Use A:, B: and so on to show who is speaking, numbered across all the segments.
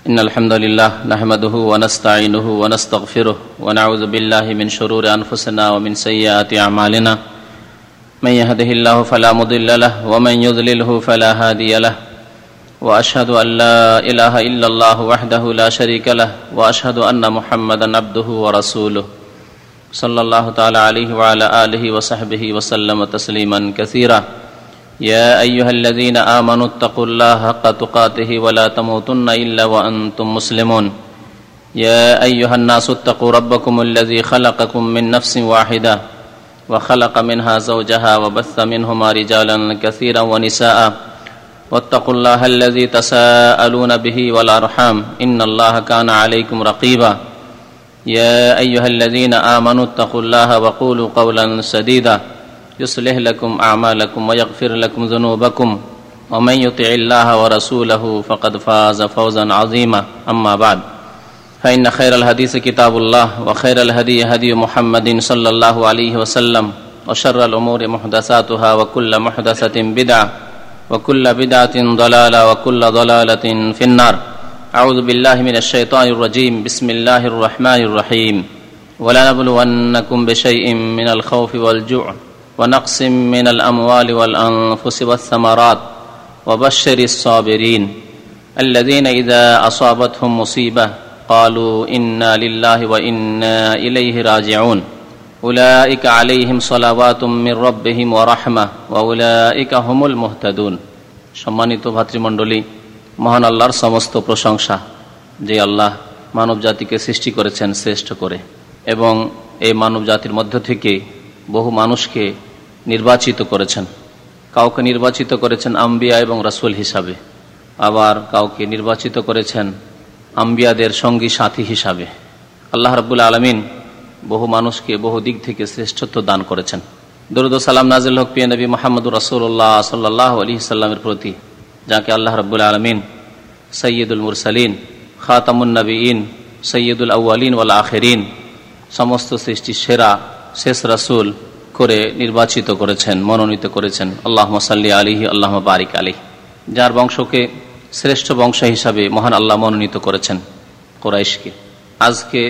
A: إن الحمد لله نحمده ونستعينه ونستغفره ونعوذ بالله من شرور أنفسنا ومن سيئات أعمالنا من يهده الله فلا مضل له ومن يضلله فلا هادي له وأشهد أن لا إله إلا الله وحده لا شريك له وأشهد أن محمدا عبده ورسوله صلى الله تعالى عليه وعلى آله وصحبه وسلم تسليما كثيرا يا أيها الذين آمنوا اتقوا الله حق تقاته ولا تموتن إلا وأنتم مسلمون يا أيها الناس اتقوا ربكم الذي خلقكم من نفس واحدة وخلق منها زوجها وبث منهما رجالا كثيرا ونساء واتقوا الله الذي تساءلون به والأرحام إن الله كان عليكم رقيبا يا أيها الذين آمنوا اتقوا الله وقولوا قولا سديدا يصلح لكم أعمالكم ويغفر لكم ذنوبكم ومن يطع الله ورسوله فقد فاز فوزا عظيما أما بعد فإن خير الحديث كتاب الله وخير الهدي هدي محمد صلى الله عليه وسلم وشر الأمور محدثاتها وكل محدثة بدعة وكل بدعة ضلالة وكل ضلالة في النار أعوذ بالله من الشيطان الرجيم بسم الله الرحمن الرحيم ولنبلونكم بشيء من الخوف والجوع ونقص من الأموال والأنفس والثمرات وبشر الصابرين الذين إذا أصابتهم مصيبة قالوا إنا لله وإنا إليه راجعون أولئك عليهم صلوات من ربهم ورحمة وأولئك هم المهتدون সম্মানিত ভাতৃমণ্ডলী, মহান আল্লাহর সমস্ত প্রশংসা যে আল্লাহ মানব জাতিকে সৃষ্টি করেছেন শ্রেষ্ঠ করে এবং এই মানব জাতির মধ্য থেকে বহু মানুষকে নির্বাচিত করেছেন। কাউকে নির্বাচিত করেছেন আম্বিয়া এবং রাসূল হিসাবে, আবার কাউকে নির্বাচিত করেছেন আম্বিয়াদের সঙ্গী সাথী হিসাবে। আল্লাহ রাব্বুল আলামিন বহু মানুষকে বহু দিক থেকে শ্রেষ্ঠত্ব দান করেছেন। দরুদ ও সালাম নাযিল হোক প্রিয় নবী মুহাম্মদুর রাসূলুল্লাহ সাল্লাল্লাহু আলাইহি সাল্লামের প্রতি, যাকে আল্লাহ রাব্বুল আলামিন সাইয়্যিদুল মুরসালিন, খাতামুন নবিয়্যিন, সাইয়্যিদুল আউয়ালিন ওয়াল আখিরিন, সমস্ত সৃষ্টির সেরা শেষ রাসূল করে নির্বাচিত করেছেন, মনোনীত করেছেন। আল্লাহুম্মা সাল্লি আলাইহি আল্লাহুম্মা বারিক আলাইহি। যার বংশকে শ্রেষ্ঠ বংশ হিসাবে মহান আল্লাহ মনোনীত করেছেন কুরাইশকে। আজকে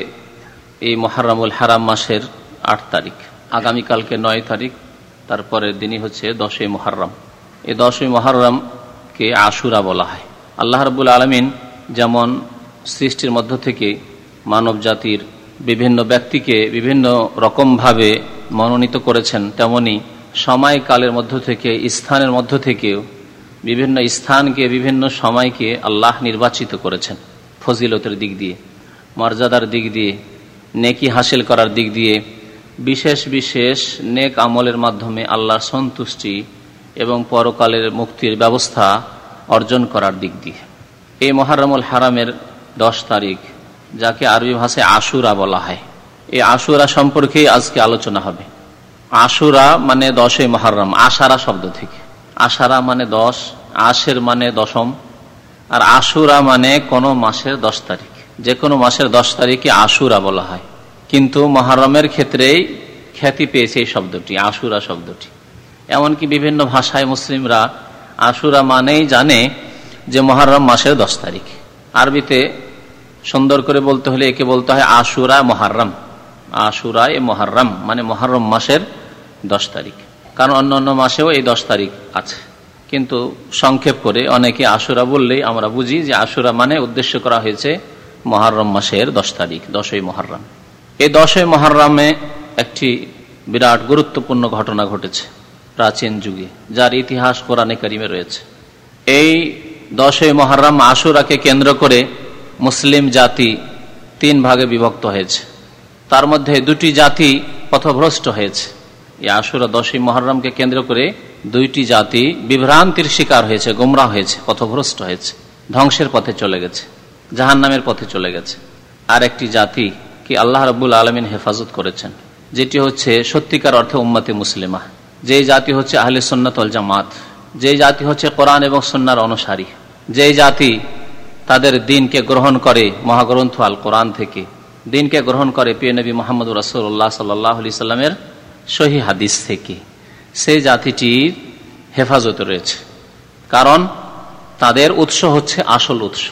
A: এই মুহররমুল হারাম মাসের 8 তারিখ, আগামীকালকে 9 তারিখ, তারপরের দিনই হচ্ছে 10ই মুহররম। এই 10ই মুহররমকে আশুরা বলা হয়। আল্লাহ রাব্বুল আলামিন যেমন সৃষ্টির মধ্য থেকে মানব জাতির বিভিন্ন ব্যক্তিকে বিভিন্ন রকমভাবে মনোনীত করেছেন, তেমনি সময়কালের মধ্য থেকে স্থানের মধ্য থেকেও বিভিন্ন স্থানকে বিভিন্ন সময়কে আল্লাহ নির্বাচিত করেছেন। ফজিলতের দিক দিয়ে, মর্যাদার দিক দিয়ে, নেকি হাসিল করার দিক দিয়ে, বিশেষ বিশেষ নেক আমলের মাধ্যমে আল্লাহর সন্তুষ্টি এবং পরকালের মুক্তির ব্যবস্থা অর্জন করার দিক দিয়ে। এই মুহররমুল হারামের 10 তারিখ, যাকে আরবি ভাষায় আশুরা বলা হয়, এই আশুরা সম্পর্কেই আজকে আলোচনা হবে। আশুরা মানে 10ই মুহররম, আশারা শব্দ থেকে। আশারা মানে 10, আশের মানে দশম, আর আশুরা মানে কোন মাসের 10 তারিখ। যে কোনো মাসের 10 তারিখে আশুরা বলা হয়, কিন্তু মুহররমের ক্ষেত্রেই খ্যাতি পেয়েছে এই শব্দটি, আশুরা শব্দটি। এমনকি বিভিন্ন ভাষায় মুসলিমরা আশুরা মানেই জানে যে মুহররম মাসের 10 তারিখ। আরবিতে সুন্দর করে বলতে হলে একে বলতে হয় আশুরা মুহররম। আশুরা এ মুহররম মানে মুহররম মাসের 10 তারিখ, কারণ অন্য অন্য মাসেও এই 10 তারিখ আছে, কিন্তু সংক্ষেপ করে অনেকে আশুরা বললেই আমরা বুঝি যে আশুরা মানে উদ্দেশ্য করা হয়েছে মুহররম মাসের 10 তারিখ, 10ই মুহররম। এই 10ই মুহররমে একটি বিরাট গুরুত্বপূর্ণ ঘটনা ঘটেছে প্রাচীন যুগে, যার ইতিহাস কোরআনে কারিমে রয়েছে। এই 10ই মুহররম আশুরাকে কেন্দ্র করে মুসলিম জাতি 3 ভাগে বিভক্ত হয়েছে। তার মধ্যে 2টি জাতি পথভ্রষ্ট হয়েছে। এই আশুরা 10ই মুহররমকে কেন্দ্র করে 2টি জাতি বিভ্রান্তির শিকার হয়েছে, গোমরাহ হয়েছে, পথভ্রষ্ট হয়েছে, ধ্বংসের পথে চলে গেছে, জাহান্নামের পথে চলে গেছে। আর একটি জাতি কি আল্লাহ রাব্বুল আলামিন হেফাজত করেছেন, যেটি হচ্ছে সত্যিকার অর্থে উম্মতে মুসলিমা, যেই জাতি হচ্ছে আহলে সুন্নাত ওয়াল জামাত, যেই জাতি হচ্ছে কোরআন এবং সুন্নাহর অনুসারী, যেই জাতি তাদের দিনকে গ্রহণ করে মহাগ্রন্থ আল কোরআন থেকে, দিনকে গ্রহণ করে প্রিয় নবী মুহাম্মদ রাসূলুল্লাহ সাল্লাল্লাহু আলাইহি সাল্লামের সহিহ হাদিস থেকে, সেই জাতিটির হেফাজতে রয়েছে। কারণ তাদের উৎস হচ্ছে আসল উৎস,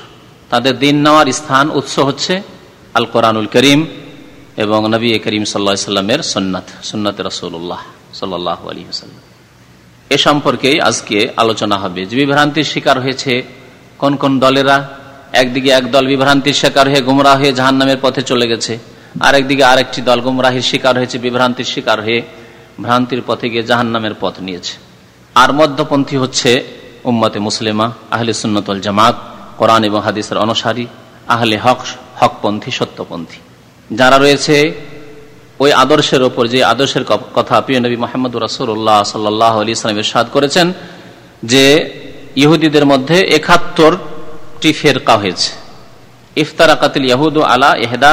A: তাদের দিন নেওয়ার স্থান উৎস হচ্ছে আল কোরআনুল করিম এবং নবী করিম সাল্লাল্লাহু আলাইহি ওয়াসাল্লামের সুন্নাতে রাসূলুল্লাহ সাল্লাল্লাহু আলাইহি ওয়াসাল্লাম। এ সম্পর্কেই আজকে আলোচনা হবে যে বিভ্রান্তির শিকার হয়েছে কোন কোন দলেরা। একদিকে এক দল বিভ্রান্তির শিকার হয়ে গুমরাহ হয়ে জাহান্নামের পথে চলে গেছে, আরেকদিকে আরেকটি দল গুমরাহির শিকার হয়েছে, বিভ্রান্তির শিকার হয়ে ভ্রান্তির পথে গিয়ে জাহান্নামের পথ নিয়েছে। আর মধ্যপন্থী হচ্ছে উম্মতে মুসলিমা, আহলে সুন্নাত ওয়াল জামাত, কোরআন এবং হাদিসের অনুসারী, আহলে হকপন্থী, সত্যপন্থী যারা রয়েছে ওই আদর্শের ওপর, যে আদর্শের কথা প্রিয় নবী মুহাম্মদ রাসূলুল্লাহ সাল্লাল্লাহু আলাইহি ওয়াসাল্লাম ইরশাদ করেছেন যে ইহুদিদের মধ্যে ৭১টি ফিরকা হয়েছে। ইফতারাকাতিল ইয়াহুদু আলা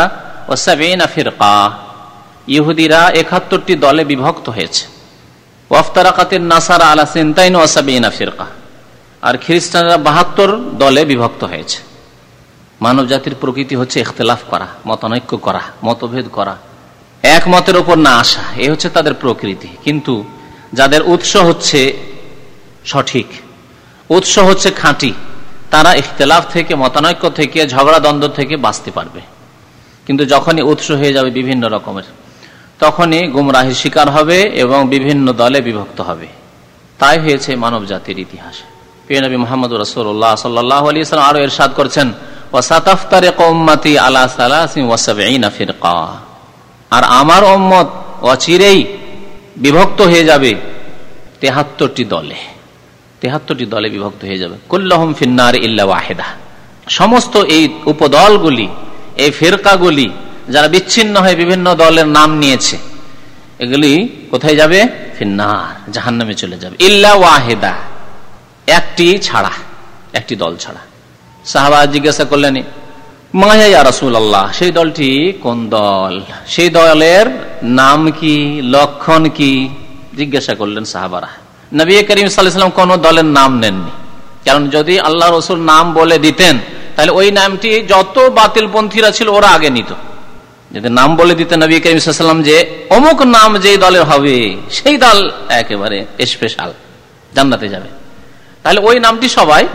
A: ৭১ ফিরকা, ইহুদিরা ৭১টি দলে বিভক্ত হয়েছে। ওয়াফতারাকাতিন নাসারা আলা ৭২ ফিরকা, আর খ্রিস্টানরা ৭২ দলে বিভক্ত হয়েছে। মানব জাতির প্রকৃতি হচ্ছে ইখতিলাফ করা, মতানৈক্য করা, মতভেদ করা, একমতের উপর না আসা, এই হচ্ছে তাদের প্রকৃতি। কিন্তু যাদের উৎস হচ্ছে সঠিক, উৎস হচ্ছে খাঁটি, তারা ইখতিলাফ থেকে, মতানৈক্য থেকে, ঝগড়া দ্বন্দ্ব থেকে বাঁচতে পারবে। কিন্তু যখনই উৎস হয়ে যাবে বিভিন্ন রকমের, তখনই গুমরাহির শিকার হবে এবং বিভিন্ন দলে বিভক্ত হবে। তাই হয়েছে মানব জাতির ইতিহাসে। প্রিয় নবী মুহাম্মদ রাসূলুল্লাহ সাল্লাল্লাহু আলাইহি ওয়াসাল্লাম আরো ইরশাদ করেছেন, ওয়াসাতাফতারিকু উম্মতি আলা ৭৩ ফিরকা, আর আমার উম্মত অচিরেই বিভক্ত হয়ে যাবে ৭৩টি দলে। ৭৩টি দলে বিভক্ত হয়ে যাবে। কুল্লুহুম ফিন্নার ইল্লা ওয়াহিদা, সমস্ত এই উপদলগুলি, এই ফিরকাগুলি যারা বিচ্ছিন্ন হয়ে বিভিন্ন দলের নাম নিয়েছে, এগুলি কোথায় যাবে? ফিন্নার, জাহান্নামে চলে যাবে। ইল্লা ওয়াহিদা, একটি ছাড়া, একটি দল ছাড়া। সাহাবা জিজ্ঞাসা করলেন, মা ইয়া রাসূলুল্লাহ, সেই দলটি কোন দল? সেই দলের নাম কি, লক্ষণ কি? জিজ্ঞাসা করলেন সাহাবারা। নবী করিম সাল্লাল্লাহু আলাইহি ওয়াসাল্লাম কোন দলের নাম নেননি, কারণ যদি আল্লাহ রাসূল নাম বলে দিতেন তাহলে ওই নামটি যত বাতিলপন্থীরা ছিল ওরা আগে নিত। যদি নাম বলে দিতেন নবী করিম সাল্লাল্লাহু আলাইহি ওয়াসাল্লাম যে অমুক নাম যেই দলের হবে সেই দল একেবারে স্পেশাল, জান্নাতে যাবে, তাহলে ওই নামটি সবাই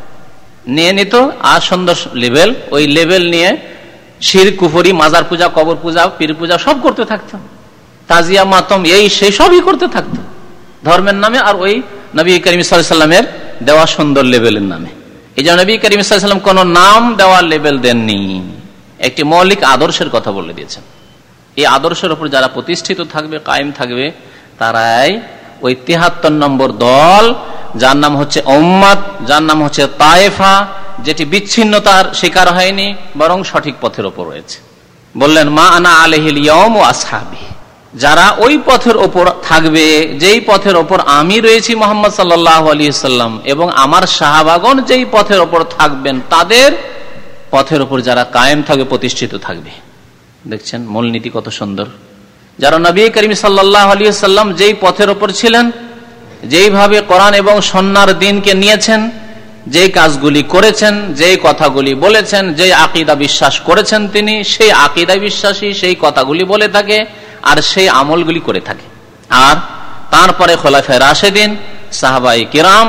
A: নিয়ে নিত। আর সুন্দর লেভেল, ওই লেভেল নিয়ে শিরক, কুফরি, মাজার পূজা, কবর পূজা, পীর পূজা সব করতে থাকতো, তাজিয়া, মাতম, এই সেই সবই করতে থাকতো ধর্মের নামে, আর ওই নবী করিম সাল্লাল্লাহু আলাইহি ওয়াসাল্লামের দেওয়া সুন্দর লেভেলের নামে। এই জন্য নবী করিম সাল্লাল্লাহু আলাইহি ওয়াসাল্লাম কোন নাম দেওয়ার লেভেল দেননি, একটি মৌলিক আদর্শের কথা বলে দিয়েছেন। এই আদর্শের উপর যারা প্রতিষ্ঠিত থাকবে, কায়েম থাকবে, তারাই ওই ৭৩ নম্বর দল, যার নাম হচ্ছে উম্মত, যার নাম হচ্ছে তায়েফা, যেটি বিচ্ছিন্নতার শিকার হয়নি বরং সঠিক পথের উপর রয়েছে। বললেন, মা আনা আলাইহিল ইয়াউম ওয়া আসহাবি, যারা ওই পথের ওপর থাকবে, যেই পথের ওপর আমি রয়েছি মুহাম্মদ সাল্লাল্লাহু আলাইহি ওয়াসাল্লাম, এবং আমার সাহাবাগণ যেই পথের ওপর থাকবেন, তাদের পথের ওপর যারা কায়েম থাকবে, প্রতিষ্ঠিত থাকবে। দেখছেন মূলনীতি কত সুন্দর। যারা নবী করিম সাল্লাল্লাহু আলাইহি ওয়াসাল্লাম যেই পথের ওপর ছিলেন, যেইভাবে কোরআন এবং সুন্নাহর দ্বীনকে নিয়েছেন, যেই কাজগুলি করেছেন, যেই কথাগুলি বলেছেন, যেই আকীদা বিশ্বাস করেছেন, তিনি সেই আকীদায় বিশ্বাসী, সেই কথাগুলি বলে থাকে আর সেই আমলগুলি করে থাকে। আর তারপরে খোলাফায়ে রাশেদিন, সাহাবায়ে কিরাম,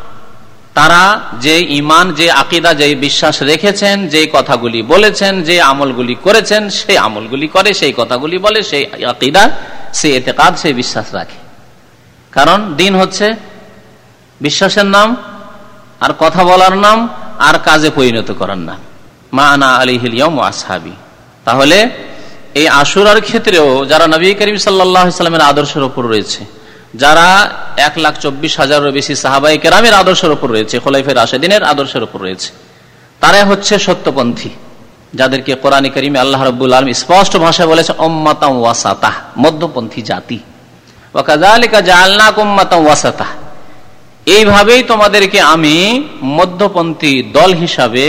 A: তারা যে ঈমান, যে আকীদা, যে বিশ্বাস রেখেছেন, যে কথাগুলি বলেছেন, যে আমলগুলি করেছেন, সেই আমলগুলি করে, সেই কথাগুলি বলে, সেই আকীদা, সেই ইতিকাদ, সেই বিশ্বাস রাখে। কারণ দিন হচ্ছে বিশ্বাসের নাম, আর কথা বলার নাম, আর কাজে পরিণত করার নাম। মা আনা আলাইহিল ইয়াউম ওয়া আসহাবি। তাহলে এই আশুরার ক্ষেত্রেও যারা নবী করিম সাল্লাল্লাহু আলাইহি ওয়াসাল্লামের আদর্শের উপর রয়েছে, যারা ১,২৪,০০০-এর বেশি সাহাবায়ে কেরামের আদর্শের উপর রয়েছে, খোলাফায়ে রাশেদিনের আদর্শের উপর রয়েছে, তারা হচ্ছে সত্যপন্থী, যাদেরকে কোরআনে কারীমে আল্লাহ রাব্বুল আলামিন স্পষ্ট ভাষায় বলেছে উম্মাতাম ওয়াসাতা, মধ্যপন্থী জাতি। ওয়া কাযালিকা জাআলনাকুম উম্মাতাম ওয়াসাতা, এইভাবেই তোমাদেরকে আমি মধ্যপন্থী দল হিসাবে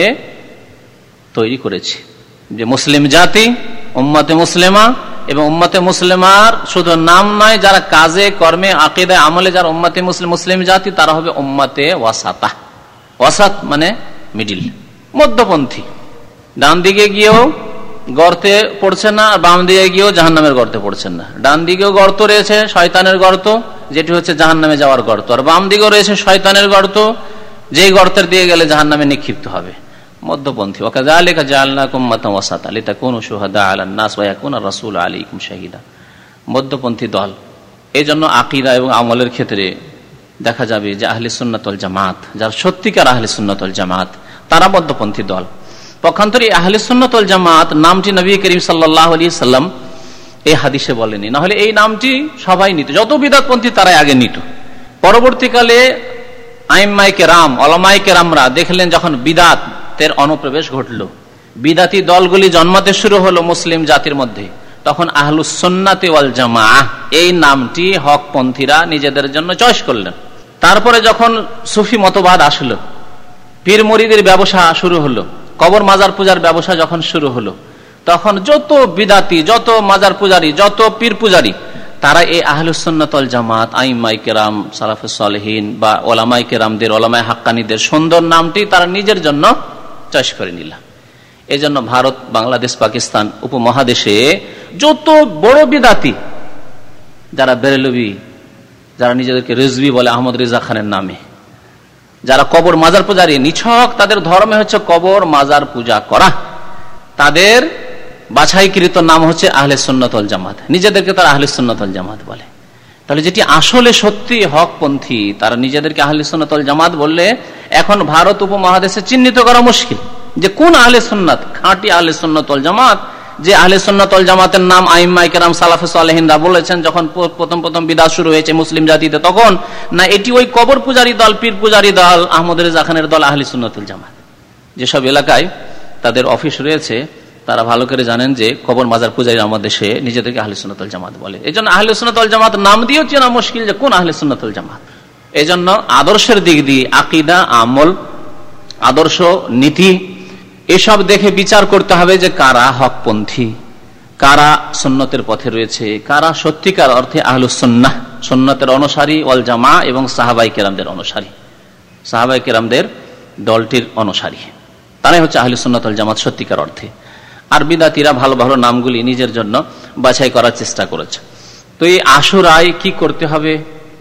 A: তৈরি করেছি। যে মুসলিম জাতি, উম্মতে মুসলিমা, এবং উম্মতে মুসলিমার শুধু নাম নয়, যারা কাজে, কর্মে, আকীদায়, আমলে যারা উম্মতে মুসলিম জাতি, তারা হবে উম্মতে ওয়াসাতা। ওয়াসাত মানে মিডিল, মধ্যপন্থী। ডান দিকে গিয়েও গর্তে পড়ছেন না, আর বাম দিকে গিয়েও জাহান্নামের গর্তে পড়ছেন না। ডান দিকেও গর্ত রয়েছে শয়তানের গর্ত, যেটি হচ্ছে জাহান্নামে যাওয়ার গর্ত, আর বাম দিকেও রয়েছে শয়তানের গর্ত, যেই গর্তের দিয়ে গেলে জাহান্নামে নিক্ষিপ্ত হবে। মধ্যপন্থী। ওয়াকাযালিকা জাআলনাকুম উম্মাতান ওয়াসাতা লিতাকুনু শুহাদা আলান নাস ওয়া ইয়াকুনা রাসূলু আলাইকুম শাহীদা। মধ্যপন্থী দল। এই জন্য আকীদা এবং আমলের ক্ষেত্রে দেখা যাবে যে আহলে সুন্নাত ওয়াল জামাত, যারা সত্যিকার আহলে সুন্নাত ওয়াল জামাত, তারা মধ্যপন্থী দল। পক্ষান্তরে আহলে সুন্নাত ওয়াল জামাত নামটি নবী করিম সাল্লাল্লাহু আলাইহি সাল্লাম এই হাদিসে বলেনি, না হলে এই নামটি সবাই নিত, যত বিদআতপন্থী তারাই আগে নিত। পরবর্তীকালে আইম্মায়ে কেরাম, ওলামায়ে কেরামরা দেখলেন যখন বিদআতের অনুপ্রবেশ ঘটল, বিদআতি দলগুলি জন্মাতে শুরু হলো মুসলিম জাতির মধ্যে, তখন আহলুস সুন্নাত ওয়াল জামাআহ এই নামটি হকপন্থীরা নিজেদের জন্য চয়েস করলেন। তারপরে যখন সুফি মতবাদ আসলো, পীর মুরিদের ব্যবসা শুরু হলো, কবর মাজার পূজার ব্যবসা যখন শুরু হলো, তখন যত বিদআতি, যত মাজার পূজারী, যত পীর পূজারী, তারা এই আহলুস সুন্নাত ওয়াল জামাত, আইম্মায়ে কেরাম, সালাফুস সালেহিন বা ওলামায়ে কেরামদের, ওলামায়ে হাক্কানীদের সুন্দর নামটি তারা নিজের জন্য চয়েস করে নিল। এই জন্য ভারত, বাংলাদেশ, পাকিস্তান উপমহাদেশে যত বড় বিদআতি, যারা বেরেলভি, যারা নিজেদেরকে রিজভি বলে আহমদ রেজা খানের নামে, যারা কবর মাজার পূজারী, নিছক তাদের ধর্মে হচ্ছে কবর মাজার পূজা করা, তাদের বাছাইকৃত নাম হচ্ছে আহলে সুন্নাত ওয়াল জামাত। নিজেদেরকে তারা আহলে সুন্নাত ওয়াল জামাত বলে। তাহলে যেটি আসলে সত্যি হকপন্থী, তারা নিজেদেরকে আহলে সুন্নাত ওয়াল জামাত বললে এখন ভারত উপমহাদেশে চিহ্নিত করা মুশকিল যে কোন আহলে সুন্নাত, খাঁটি আহলে সুন্নাত ওয়াল জামাত, যে আহলে সুন্নাত ওয়াল জামাতের নাম আইম্মায়ে কেরাম, সালাফুস সালেহিনরা বলেছেন যখন প্রথম বিদআত শুরু হয়েছে মুসলিম জাতিতে, তখন না এটি ওই কবর পূজারী দল, পীর পূজারী দল, আহমদ রেজা খানের দল আহলে সুন্নাত ওয়াল জামাত। যেসব এলাকায় তাদের অফিস রয়েছে তারা ভালো করে জানেন যে কবর মাজার পূজারী আমাদের দেশে নিজেদেরকে আহলে সুন্নাত ওয়াল জামাত বলে। এই জন্য আহলে সুন্নাত ওয়াল জামাত নাম দিয়েও চেনা মুশকিল যে কোন আহলে সুন্নাত ওয়াল জামাত। এই জন্য আদর্শের দিক দিয়ে আকীদা, আমল, আদর্শ, নীতি এসব দেখে বিচার করতে হবে যে কারা হকপন্থী, কারা সুন্নতের পথে রয়েছে, কারা সত্যিকার অর্থে আহলুস সুন্নাহ, সুন্নতের অনুসারী ওয়াল জামা এবং সাহাবায়ে কেরামদের অনুসারী, সাহাবায়ে কেরামদের দলটির অনুসারী, তারাই হচ্ছে আহলুস সুন্নাত ওয়াল জামাত সত্যিকার অর্থে। আর বিদআতীরা ভালো ভালো নামগুলি নিজের জন্য বাছাই করার চেষ্টা করেছে। তো এই আশুরায় কি করতে হবে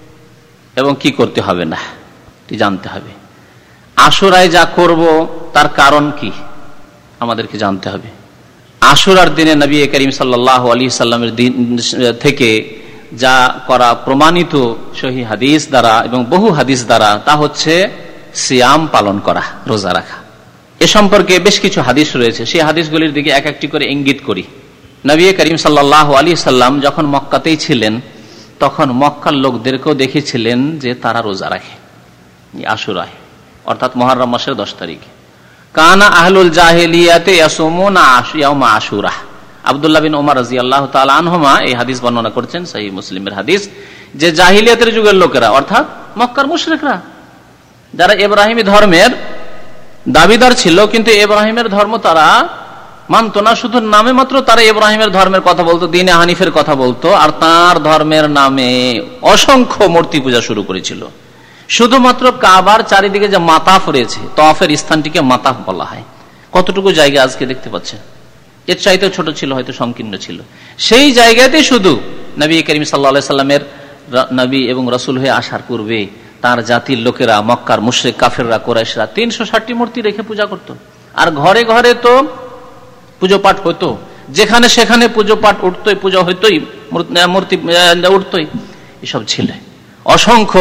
A: এবং কি করতে হবে না জানতে হবে। আশুরায় যা করব তার কারণ কি আমাদেরকে জানতে হবে। আশুরার দিনে নবী করিম সাল্লাল্লাহু আলাইহি সাল্লামের দিন থেকে যা করা প্রমাণিত সহিহ হাদিস দ্বারা এবং বহু হাদিস দ্বারা, তা হচ্ছে সিয়াম পালন করা, রোজা রাখা। এ সম্পর্কে বেশ কিছু হাদিস রয়েছে, সেই হাদিসগুলির দিকে এক একটি করে ইঙ্গিত করি। নবী করিম সাল্লাল্লাহু আলাইহি সাল্লাম যখন মক্কাতেই ছিলেন, তখন মক্কার লোকদেরকেও দেখেছিলেন যে তারা রোজা রাখে আশুরায়, অর্থাৎ মুহররম মাসের 10 তারিখে। কানা আহলুল জাহিলিয়াতে ইয়াসুমুনা ইয়াউমা আশুরা। আব্দুল্লাহ বিন ওমর রাদিয়াল্লাহু তাআলা আনহুমা এই হাদিস বর্ণনা করছেন, সহিহ মুসলিমের হাদিস, যে জাহিলিয়াতের যুগের লোকেরা, অর্থাৎ মক্কার মুশরিকরা, যারা ইব্রাহিমী ধর্মের দাবিদার ছিল, কিন্তু ইব্রাহিমের ধর্ম তারা মানত না, শুধু নামে মাত্র তারা ইব্রাহিমের ধর্মের কথা বলতো, দ্বীনে হানিফের কথা বলতো, আর তার ধর্মের নামে অসংখ্য মূর্তি পূজা শুরু করেছিল। শুধুমাত্র কাবার চারিদিকে যে মাতাফ রয়েছে, তওয়াফের স্থানটিকে মাতাফ বলা হয়। কতটুকু জায়গা আজকে দেখতে পাচ্ছেন, এর চাইতে ছোট ছিল, হয়তো সংকীর্ণ ছিল। সেই জায়গাতে শুধু নবী করিম সাল্লাল্লাহু আলাইহি সাল্লামের নবী এবং রাসূল হয়ে আসার পূর্বে তার জাতির লোকেরা, মক্কার মুশরিক কাফেররা, কুরাইশরা 360টি মূর্তি রেখে পূজা করত। আর ঘরে ঘরে তো পুজো পাঠ হতো, যেখানে সেখানে পুজো পাঠ উঠতই, পূজা হইতই, মূর্তি উঠতই, এসব ছিল। অসংখ্য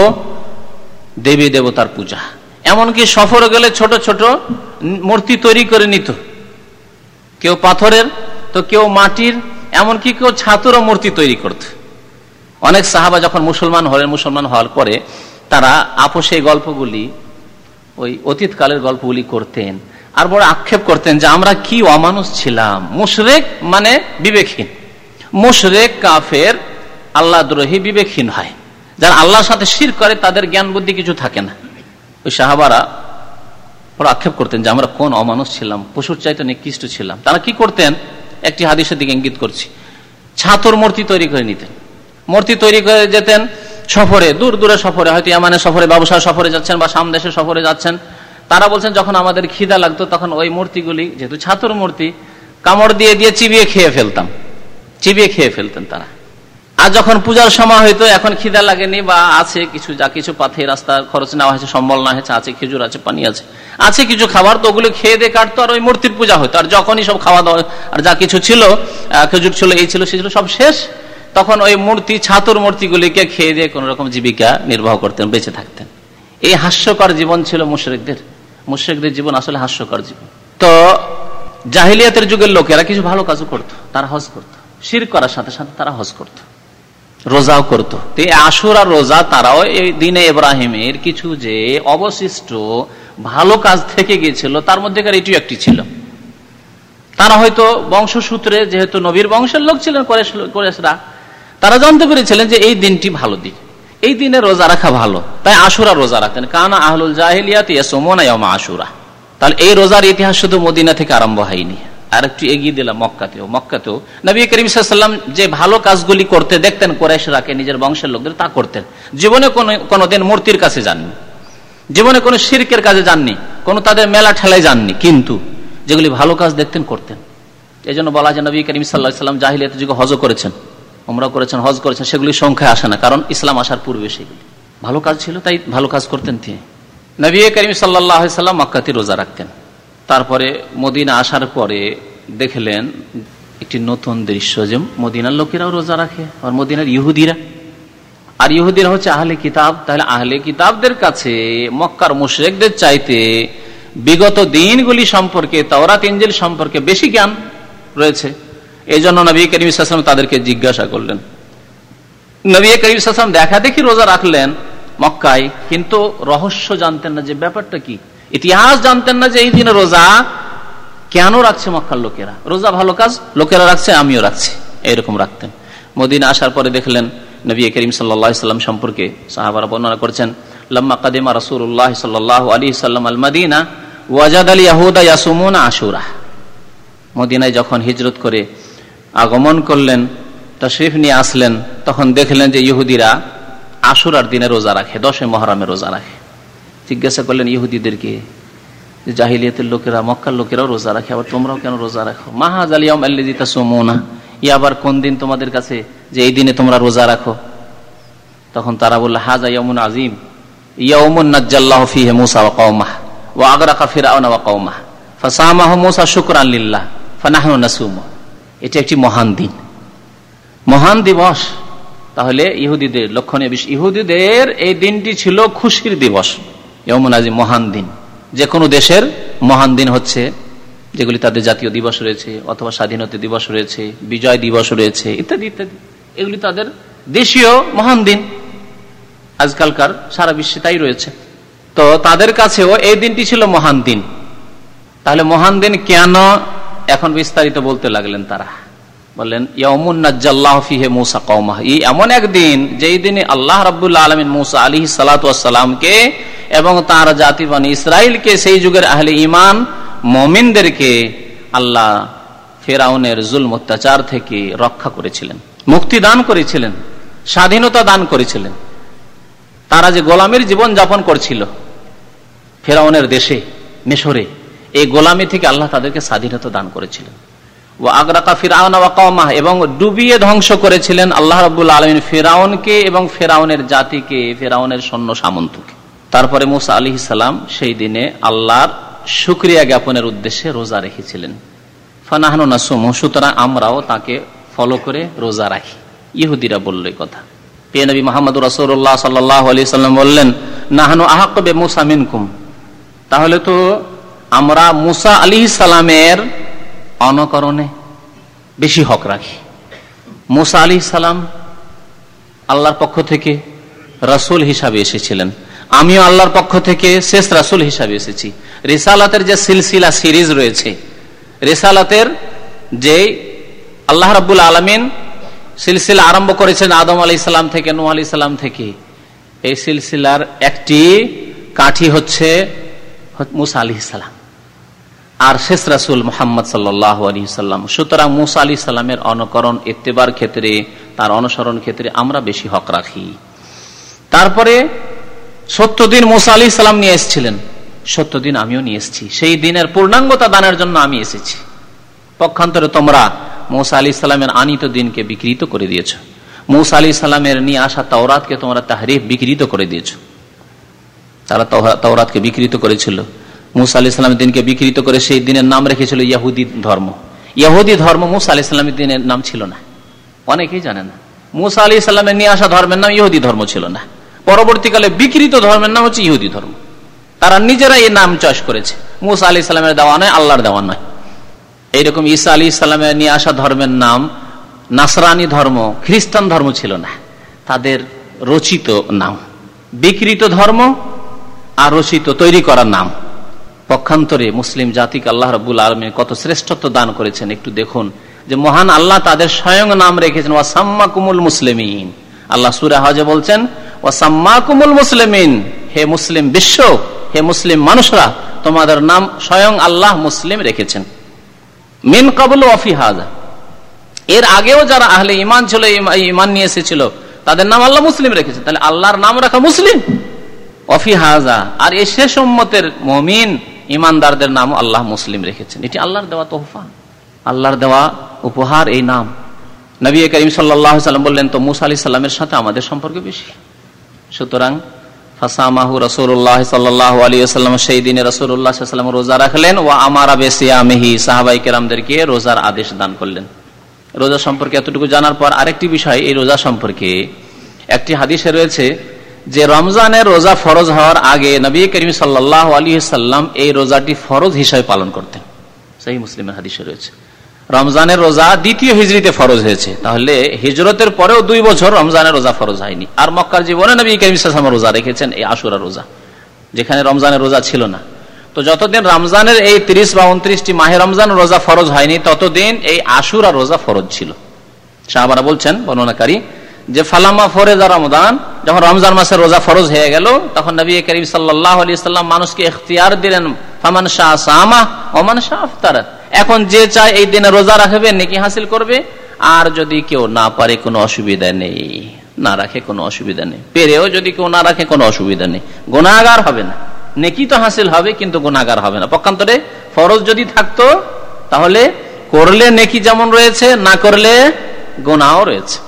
A: দেবী দেবতার পূজা, এমনকি সফরে গেলে ছোট ছোট মূর্তি তৈরি করে নিত, কেউ পাথরের তো কেউ মাটির, এমনকি কেউ ছাতুরও মূর্তি তৈরি করত। অনেক সাহাবা যখন মুসলমান হওয়ার পরে তারা আপোষে এই গল্পগুলি, ওই অতীতকালের গল্পগুলি করতেন, আর বড় আক্ষেপ করতেন যে আমরা কি অমানুষ ছিলাম। মুশরিক মানে বিবেকহীন, মুশরিক কাফের আল্লাহদ্রোহী বিবেকহীন হয়। যারা আল্লাহর সাথে শিরক করে তাদের জ্ঞান বুদ্ধি কিছু থাকে না। ওই সাহাবারা বড় আক্ষেপ করতেন যে আমরা কোন অমানুষ ছিলাম, পশুর চাইতে নিকৃষ্ট ছিলাম। তারা কি করতেন, একটি হাদিসের দিকে ইঙ্গিত করছি, ছাতুর মূর্তি তৈরি করে নিতেন, মূর্তি তৈরি করে যেতেন সফরে, দূর দূরে সফরে, হয়তো ইয়ামানের সফরে, ব্যবসা সফরে যাচ্ছেন বা সামদেশে সফরে যাচ্ছেন। তারা বলছেন যখন আমাদের খিদা লাগতো তখন ওই মূর্তিগুলি, যেহেতু ছাতুর মূর্তি, কামড় দিয়ে দিয়ে চিবিয়ে খেয়ে ফেলতেন তারা। আর যখন পূজার সময় হয়তো এখন খিদা লাগেনি বা আছে কিছু, যা কিছু পাথে রাস্তার খরচ নেওয়া হয়েছে, সম্বল না হয়েছে, আছে খেজুর, আছে পানি, আছে কিছু খাবার, তো ওগুলো খেয়ে দিয়ে কাটতো আর ওই মূর্তির পূজা হতো। আর যখনই সব খাওয়া দাওয়া আর যা কিছু ছিল, খেজুর ছিল, এই ছিল, সেই ছিল, সব শেষ, তখন ওই মূর্তি, ছাতুর মূর্তিগুলিকে খেয়ে দিয়ে কোন রকম জীবিকা নির্বাহ করতেন, বেঁচে থাকতেন। এই হাস্যকর জীবন ছিল মুশরিকদের জীবন, আসলে হাস্যকর জীবন। তো জাহিলিয়াতের যুগের লোকেরা কিছু ভালো কাজও করতো, তারা হজ করত, শিরক করার সাথে সাথে তারা হজ করত, রোজাও করত। আশুরা রোজা তারাও এই দিনে ইব্রাহিমের কিছু যে অবশিষ্ট ভালো কাজ থেকে গিয়েছিল তার মধ্যে এটিও একটি ছিল। তারা হয়তো বংশসূত্রে, যেহেতু নবীর বংশের লোক ছিলেন কুরাইশরা, তারা জানতে পেরেছিলেন যে এই দিনটি ভালো দিন, এই দিনে রোজা রাখা ভালো, তাই আশুরা রোজা রাখতেন। কানা আহলুল জাহিলিয়াত ইয়াসুমুনা ইয়াওমা আশুরা। তাহলে এই রোজার ইতিহাস শুধু মদিনা থেকে আরম্ভ হয়নি, আর একটু এগিয়ে দিলাম মক্কাতেও নবী করিম সাল্লাল্লাহু আলাইহি ওয়াসাল্লাম যে ভালো কাজগুলি করতে দেখতেন কুরাইশরাকে, নিজের বংশের লোকদের, তা করতেন। জীবনে কোনোদিন মূর্তির কাছে যাননি, জীবনে কোনো শিরকের কাজে যাননি, কোনো তাদের মেলা ঠেলায় যাননি, কিন্তু যেগুলি ভালো কাজ দেখতেন করতেন। এই জন্য বলা যায় নবী করিম সাল্লাল্লাহু আলাইহি ওয়াসাল্লাম জাহিলিয়াতের যুগে হজও করেছেন, উমরা করেছেন, হজ করেছেন, সেগুলি সংখ্যায় আসে না, কারণ ইসলাম আসার পূর্বে সেগুলি ভালো কাজ ছিল, তাই ভালো কাজ করতেন তিনি। নবী করিম সাল্লাল্লাহু আলাইহি ওয়াসাল্লাম মক্কাতে রোজা রাখতেন। তারপরে মদিনা আসার পরে দেখলেন একটি নতুন দৃশ্য, যে মদিনার লোকেরাও রোজা রাখে, আর মদিনার ইহুদিরা হচ্ছে আহলে কিতাব। তাহলে আহলে কিতাবদের কাছে মক্কার মুশরিকদের চাইতে বিগত দিনগুলি সম্পর্কে, তাওরাত ইনজিল সম্পর্কে বেশি জ্ঞান রয়েছে। এই জন্য নবী করিম সাল্লাল্লাহু আলাইহি ওয়াসাল্লাম তাদেরকে জিজ্ঞাসা করলেন। নবী করিম সাল্লাল্লাহু আলাইহি ওয়াসাল্লাম দেখা দেখি রোজা রাখলেন মক্কায়, কিন্তু রহস্য জানতেন না যে ব্যাপারটা কি, ইতিহাস জানতেন না যে এই দিনে রোজা কেন রাখছে মক্কার লোকেরা। রোজা ভালো কাজ, লোকেরা রাখছে, আমিও রাখছি, এরকম রাখতেন। মদিনা আসার পরে দেখলেন নবী করিম সাল্লাল্লাহু আলাইহি ওয়াসাল্লাম সম্পর্কে সাহাবারা বর্ণনা করেছেন, লাম্মা কাদিমা রাসূলুল্লাহ সাল্লাল্লাহু আলাইহি ওয়াসাল্লাম আল মাদিনা ওয়াজাদাল ইয়াহুদা ইয়াসুমুনা আশুরা। মদিনায় যখন হিজরত করে আগমন করলেন, তাশরীফ নিয়ে আসলেন, তখন দেখলেন যে ইহুদিরা আশুরার দিনে রোজা রাখে, 10 মুহররমে রোজা রাখে। জিজ্ঞাসা করলেন ইহুদিদেরকে, জাহিলিয়াতের লোকেরা, মক্কার লোকেরাও রোজা রাখে, আবার তোমরাও কেন রোজা রাখো? মা হাযাল ইয়াউম আল্লাযী তাসুমুনা, ই আবার কোন দিন তোমাদের কাছে যে এই দিনে তোমরা রোজা রাখো? তখন তারা বলল, হাযা ইয়াউমুন আযীম ইয়াউমুন নাজ্জাল্লাহু ফীহি মূসা ওয়া কওমাহ ওয়া আগরাকা ফিরআউনা ওয়া কওমাহ ফাসামাহু মূসা শুকরান লিল্লাহ ফানাহনু নাসুমু। এটা একটি মহান দিন, মহান দিবস। তাহলে ইহুদিদের লক্ষণীয় বিষয়, ইহুদিদের এই দিনটি ছিল খুশির দিবস, ইয়াউমুন আযীম, মহান দিন। যে কোনো দেশের মহান দিন হচ্ছে যেগুলি তাদের জাতীয় দিবস রয়েছে, অথবা স্বাধীনতা দিবস রয়েছে, বিজয় দিবস রয়েছে, ইত্যাদি ইত্যাদি, এগুলি তাদের দেশীয় মহান দিন। আজকালকার সারা বিশ্বে তাই রয়েছে। তো তাদের কাছেও এই দিনটি ছিল মহান দিন। তাহলে মহান দিন কেন, এখন বিস্তারিত বলতে লাগলেন। তারা বললেন, ইয়াউমুন নাজ্জাল্লাহু ফীহি মূসা কওমাহ, এই এমন একদিন যেই দিনে আল্লাহ রাব্বুল আলামিন মূসা আলাইহিস সালাতু ওয়াস সালামকে এবং তার জাতি বনি ইসরাইলকে, সেই যুগের আহলে ঈমান মুমিনদেরকে আল্লাহ ফিরআউনের জুলম অত্যাচার থেকে রক্ষা করেছিলেন, মুক্তি দান করেছিলেন, স্বাধীনতা দান করেছিলেন। তারা যে গোলামীর জীবন যাপন করছিল ফিরআউনের দেশে, মিশরে, এই গোলামী থেকে আল্লাহ তাদেরকে স্বাধীনতা দান করেছিলেন। ওয়া আগরাকা ফিরআউনা ওয়া কওমাহ, এবং ডুবিয়ে ধ্বংস করেছিলেন আল্লাহ রাব্বুল আলামিন ফিরআউনকে এবং ফিরআউনের জাতিকে, ফিরআউনের সৈন্য সামন্তকে। তারপরে মূসা আলাইহিস সালাম সেই দিনে আল্লাহর শুকরিয়া জ্ঞাপনের উদ্দেশ্যে রোজা রেখেছিলেন। ফানাহনু নাসুমু, সুতরাং আমরাও তাকে ফলো করে রোজা রাখি। ইহুদিরা বলল এই কথা। প্রিয় নবী মুহাম্মদুর রাসূলুল্লাহ সাল্লাল্লাহু আলাইহি সাল্লাম বললেন, নাহনু আহাক্কু বিমূসা মিনকুম, তাহলে তো আমরা মূসা আলাইহিস সালামের অনুকরণে বেশি হক রাখি। মূসা আলাইহিস সালাম আল্লাহর পক্ষ থেকে রাসূল হিসাবে এসেছিলেন, আমিও আল্লাহর পক্ষ থেকে শেষ রাসূল হিসাবে এসেছি। রিসালাতের যে সিলসিলা সিরিজ রয়েছে, রিসালাতের যে আল্লাহ রাব্বুল আলামিন সিলসিলা আরম্ভ করেছেন আদম আলাইহিস সালাম থেকে, নূহ আলাইহিস সালাম থেকে, এই সিলসিলার একটি কাঠি হচ্ছে মূসা আলাইহিস সালাম, আর শেষ রাসূল মুহাম্মদ সাল্লাল্লাহু আলাইহি সাল্লাম। সুতরাং মূসা আলাইহিস সালামের অনুকরণ, ইত্তেবার ক্ষেত্রে, তার অনুসরণ ক্ষেত্রে আমরা বেশি হক রাখি। তারপরে 70 দিন মূসা আলাইহিস সালাম নিয়ে এসেছিলেন, 70 দিন আমিও নিয়ে এসেছি। সেই দিনের পূর্ণাঙ্গতা দানের জন্য আমি এসেছি। পক্ষান্তরে তোমরা মূসা আলাইহিস সালামের আনিত দিনকে বিকৃত করে দিয়েছ। মুসা আলাইহিস সালামের নিয়ে আসা তাওরাতকে তোমরা তাহরিফ, বিকৃত করে দিয়েছ। তারা তাওরাতকে বিকৃত করেছিল, মুসা আলাইহিস সালামের দিনকে বিকৃত করে সেই দিনের নাম রেখেছিল ইহুদি ধর্ম। ইহুদি ধর্ম মুসা আলাইহিস সালামের দিনের নাম ছিল না, অনেকেই জানে না। মুসা আলাইহিস সালামের নিয়ে আসা ধর্মের নাম ইহুদি ধর্ম ছিল না। পরবর্তীকালে বিকৃত ধর্মের নাম হচ্ছে ইহুদি ধর্ম। তারা নিজেরা এই নাম চয়েস করেছে, মুসা আলাইহিস সালামের দেওয়া নয়, আল্লাহর দেওয়া নয়। এইরকম ঈসা আলাইহিস সালামের নিয়ে আসা ধর্মের নাম নাসরানি ধর্ম, খ্রিস্টান ধর্ম ছিল না, তাদের রচিত নাম। বিকৃত ধর্ম আর রচিত, তৈরি করা নাম। পক্ষান্তরে মুসলিম জাতিকে আল্লাহ রাব্বুল আলামিন কত শ্রেষ্ঠত্ব দান করেছেন একটু দেখুন, যে মহান আল্লাহ তাদের স্বয়ং নাম রেখেছেন, ওয়াসাম্মাকুমুল মুসলিমিন। আল্লাহ সূরা হজে বলছেন, ওয়াসাম্মাকুমুল মুসলিমিন, হে মুসলিম বিশ্ব, হে মুসলিম মানুষরা, তোমাদের নাম স্বয়ং আল্লাহ মুসলিম রেখেছেন। মিন ক্বাবলু ওয়া ফি হাযা, এর আগেও যারা আহলে ঈমান ছিল, ঈমান নিয়ে এসেছিল, তাদের নাম আল্লাহ মুসলিম রেখেছেন। তাহলে আল্লাহর নাম রাখা মুসলিম। ওয়া ফি হাযা, আর এই শেষ উম্মতের মুমিন ঈমানদারদের নাম আল্লাহ মুসলিম রেখেছেন। এটি আল্লাহর দেওয়া তোহফা, আল্লাহর দেওয়া উপহার এই নাম। নবী করিম সাল্লাল্লাহু আলাইহি ওয়াসাল্লাম বললেন, তো মুসা আলাইহিস সালামের সাথে আমাদের সম্পর্ক বেশি। সুতরাং ফাসামাহু রাসূলুল্লাহ সাল্লাল্লাহু আলাইহি ওয়াসাল্লাম, সেই দিনে রাসূলুল্লাহ সাল্লাল্লাহু আলাইহি ওয়াসাল্লাম রোজা রাখলেন। ওয়া আমারা বিসিয়ামিহি, সাহাবায়ে কেরামদেরকে রোজার আদেশ দান করলেন। রোজা সম্পর্কে এতটুকু জানার পর আরেকটি বিষয়, এই রোজা সম্পর্কে একটি হাদিসে রয়েছে যে রমজানের রোজা ফরজ হওয়ার আগে নবী করিম সাল্লাল্লাহু আলাইহি ওয়াসাল্লাম এই রোজাটি ফরজ হিসেবে পালন করতেন। সহিহ মুসলিমের হাদিসে রয়েছে রমজানের রোজা দ্বিতীয় হিজরিতে ফরজ হয়েছে, তাহলে হিজরতের পরেও 2 বছর রমজানের রোজা ফরজ হয়নি। আর মক্কার জীবনে নবী করিম সাল্লাল্লাহু আলাইহি ওয়াসাল্লাম রোজা রেখেছেন, এই আশুরা রোজা, যেখানে রমজানের রোজা ছিল না। তো যতদিন রমজানের এই 30 বা 29টি মাহে রমজান রোজা ফরজ হয়নি, ততদিন এই আশুরা রোজা ফরজ ছিল। সাহাবারা বলছেন, বর্ণনাকারী, যে ফালামা ফরজা রমজান, যখন রমজান মাসের রোজা ফরজ হয়ে গেল, তখন নবী করিম সাল্লাল্লাহু আলাইহি ওয়াসাল্লাম মানুষকে ইখতিয়ার দিলেন, ফামান শাআ সামা ওয়া মান শাআ আফতারা। এখন যে চায় এই দিনে রোজা রাখবে, নেকি হাসিল করবে, আর যদি কেউ না পারে কোনো অসুবিধা নেই, না রাখে কোনো অসুবিধা নেই, পেরেও যদি কেউ না রাখে কোনো অসুবিধা নেই, গুনাহগার হবে না। নেকি তো হাসিল হবে, কিন্তু গুনাহগার হবে না। পক্ষান্তরে ফরজ যদি থাকতো, তাহলে করলে নেকি যেমন রয়েছে, না করলে গুনাহও রয়েছে,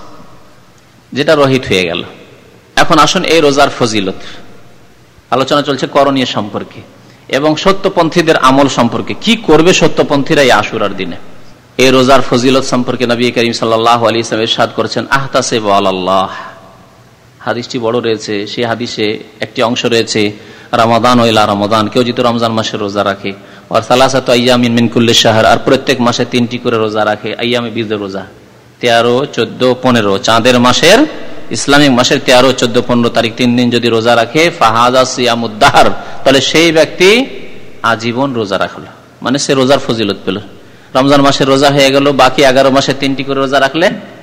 A: যেটা রহিত হয়ে গেল। এখন আসুন এই রোজার ফজিলত আলোচনা চলছে, করণীয় সম্পর্কে এবং সত্যপন্থীদের আমল সম্পর্কে। কি করবে সত্যপন্থীরা এই আশুরার দিনে? এই রোজার ফজিলত সম্পর্কে নবী করিম সাল্লাল্লাহু আলাইহি ওয়াসাল্লাম ইরশাদ করেছেন, আহতাসিবু আলাল্লাহ। হাদিসটি বড় রয়েছে, সেই হাদিসে একটি অংশ রয়েছে, রমাদান ও ইলা রমাদান, কেউ যদি রমজান মাসে রোজা রাখে, আর সালাসাতু আইয়ামিন মিন কুল্লি শাহর, আর প্রত্যেক মাসে 3টি করে রোজা রাখে, আইয়ামে বীজের রোজা, 13, 14, 15 চাঁদের মাসের, ইসলামিক মাসের 13, 14, 15 তারিখ 3 দিন যদি রোজা রাখে, ফাহাদা সিয়ামুদ দাহর, তাহলে সেই ব্যক্তি আজীবন রোজা রাখলো, মানে সে রোজার ফজিলত পেল। রমজান মাসের রোজা হয়ে গেল, বাকি 11 মাসে 3টি করে রোজা রাখলে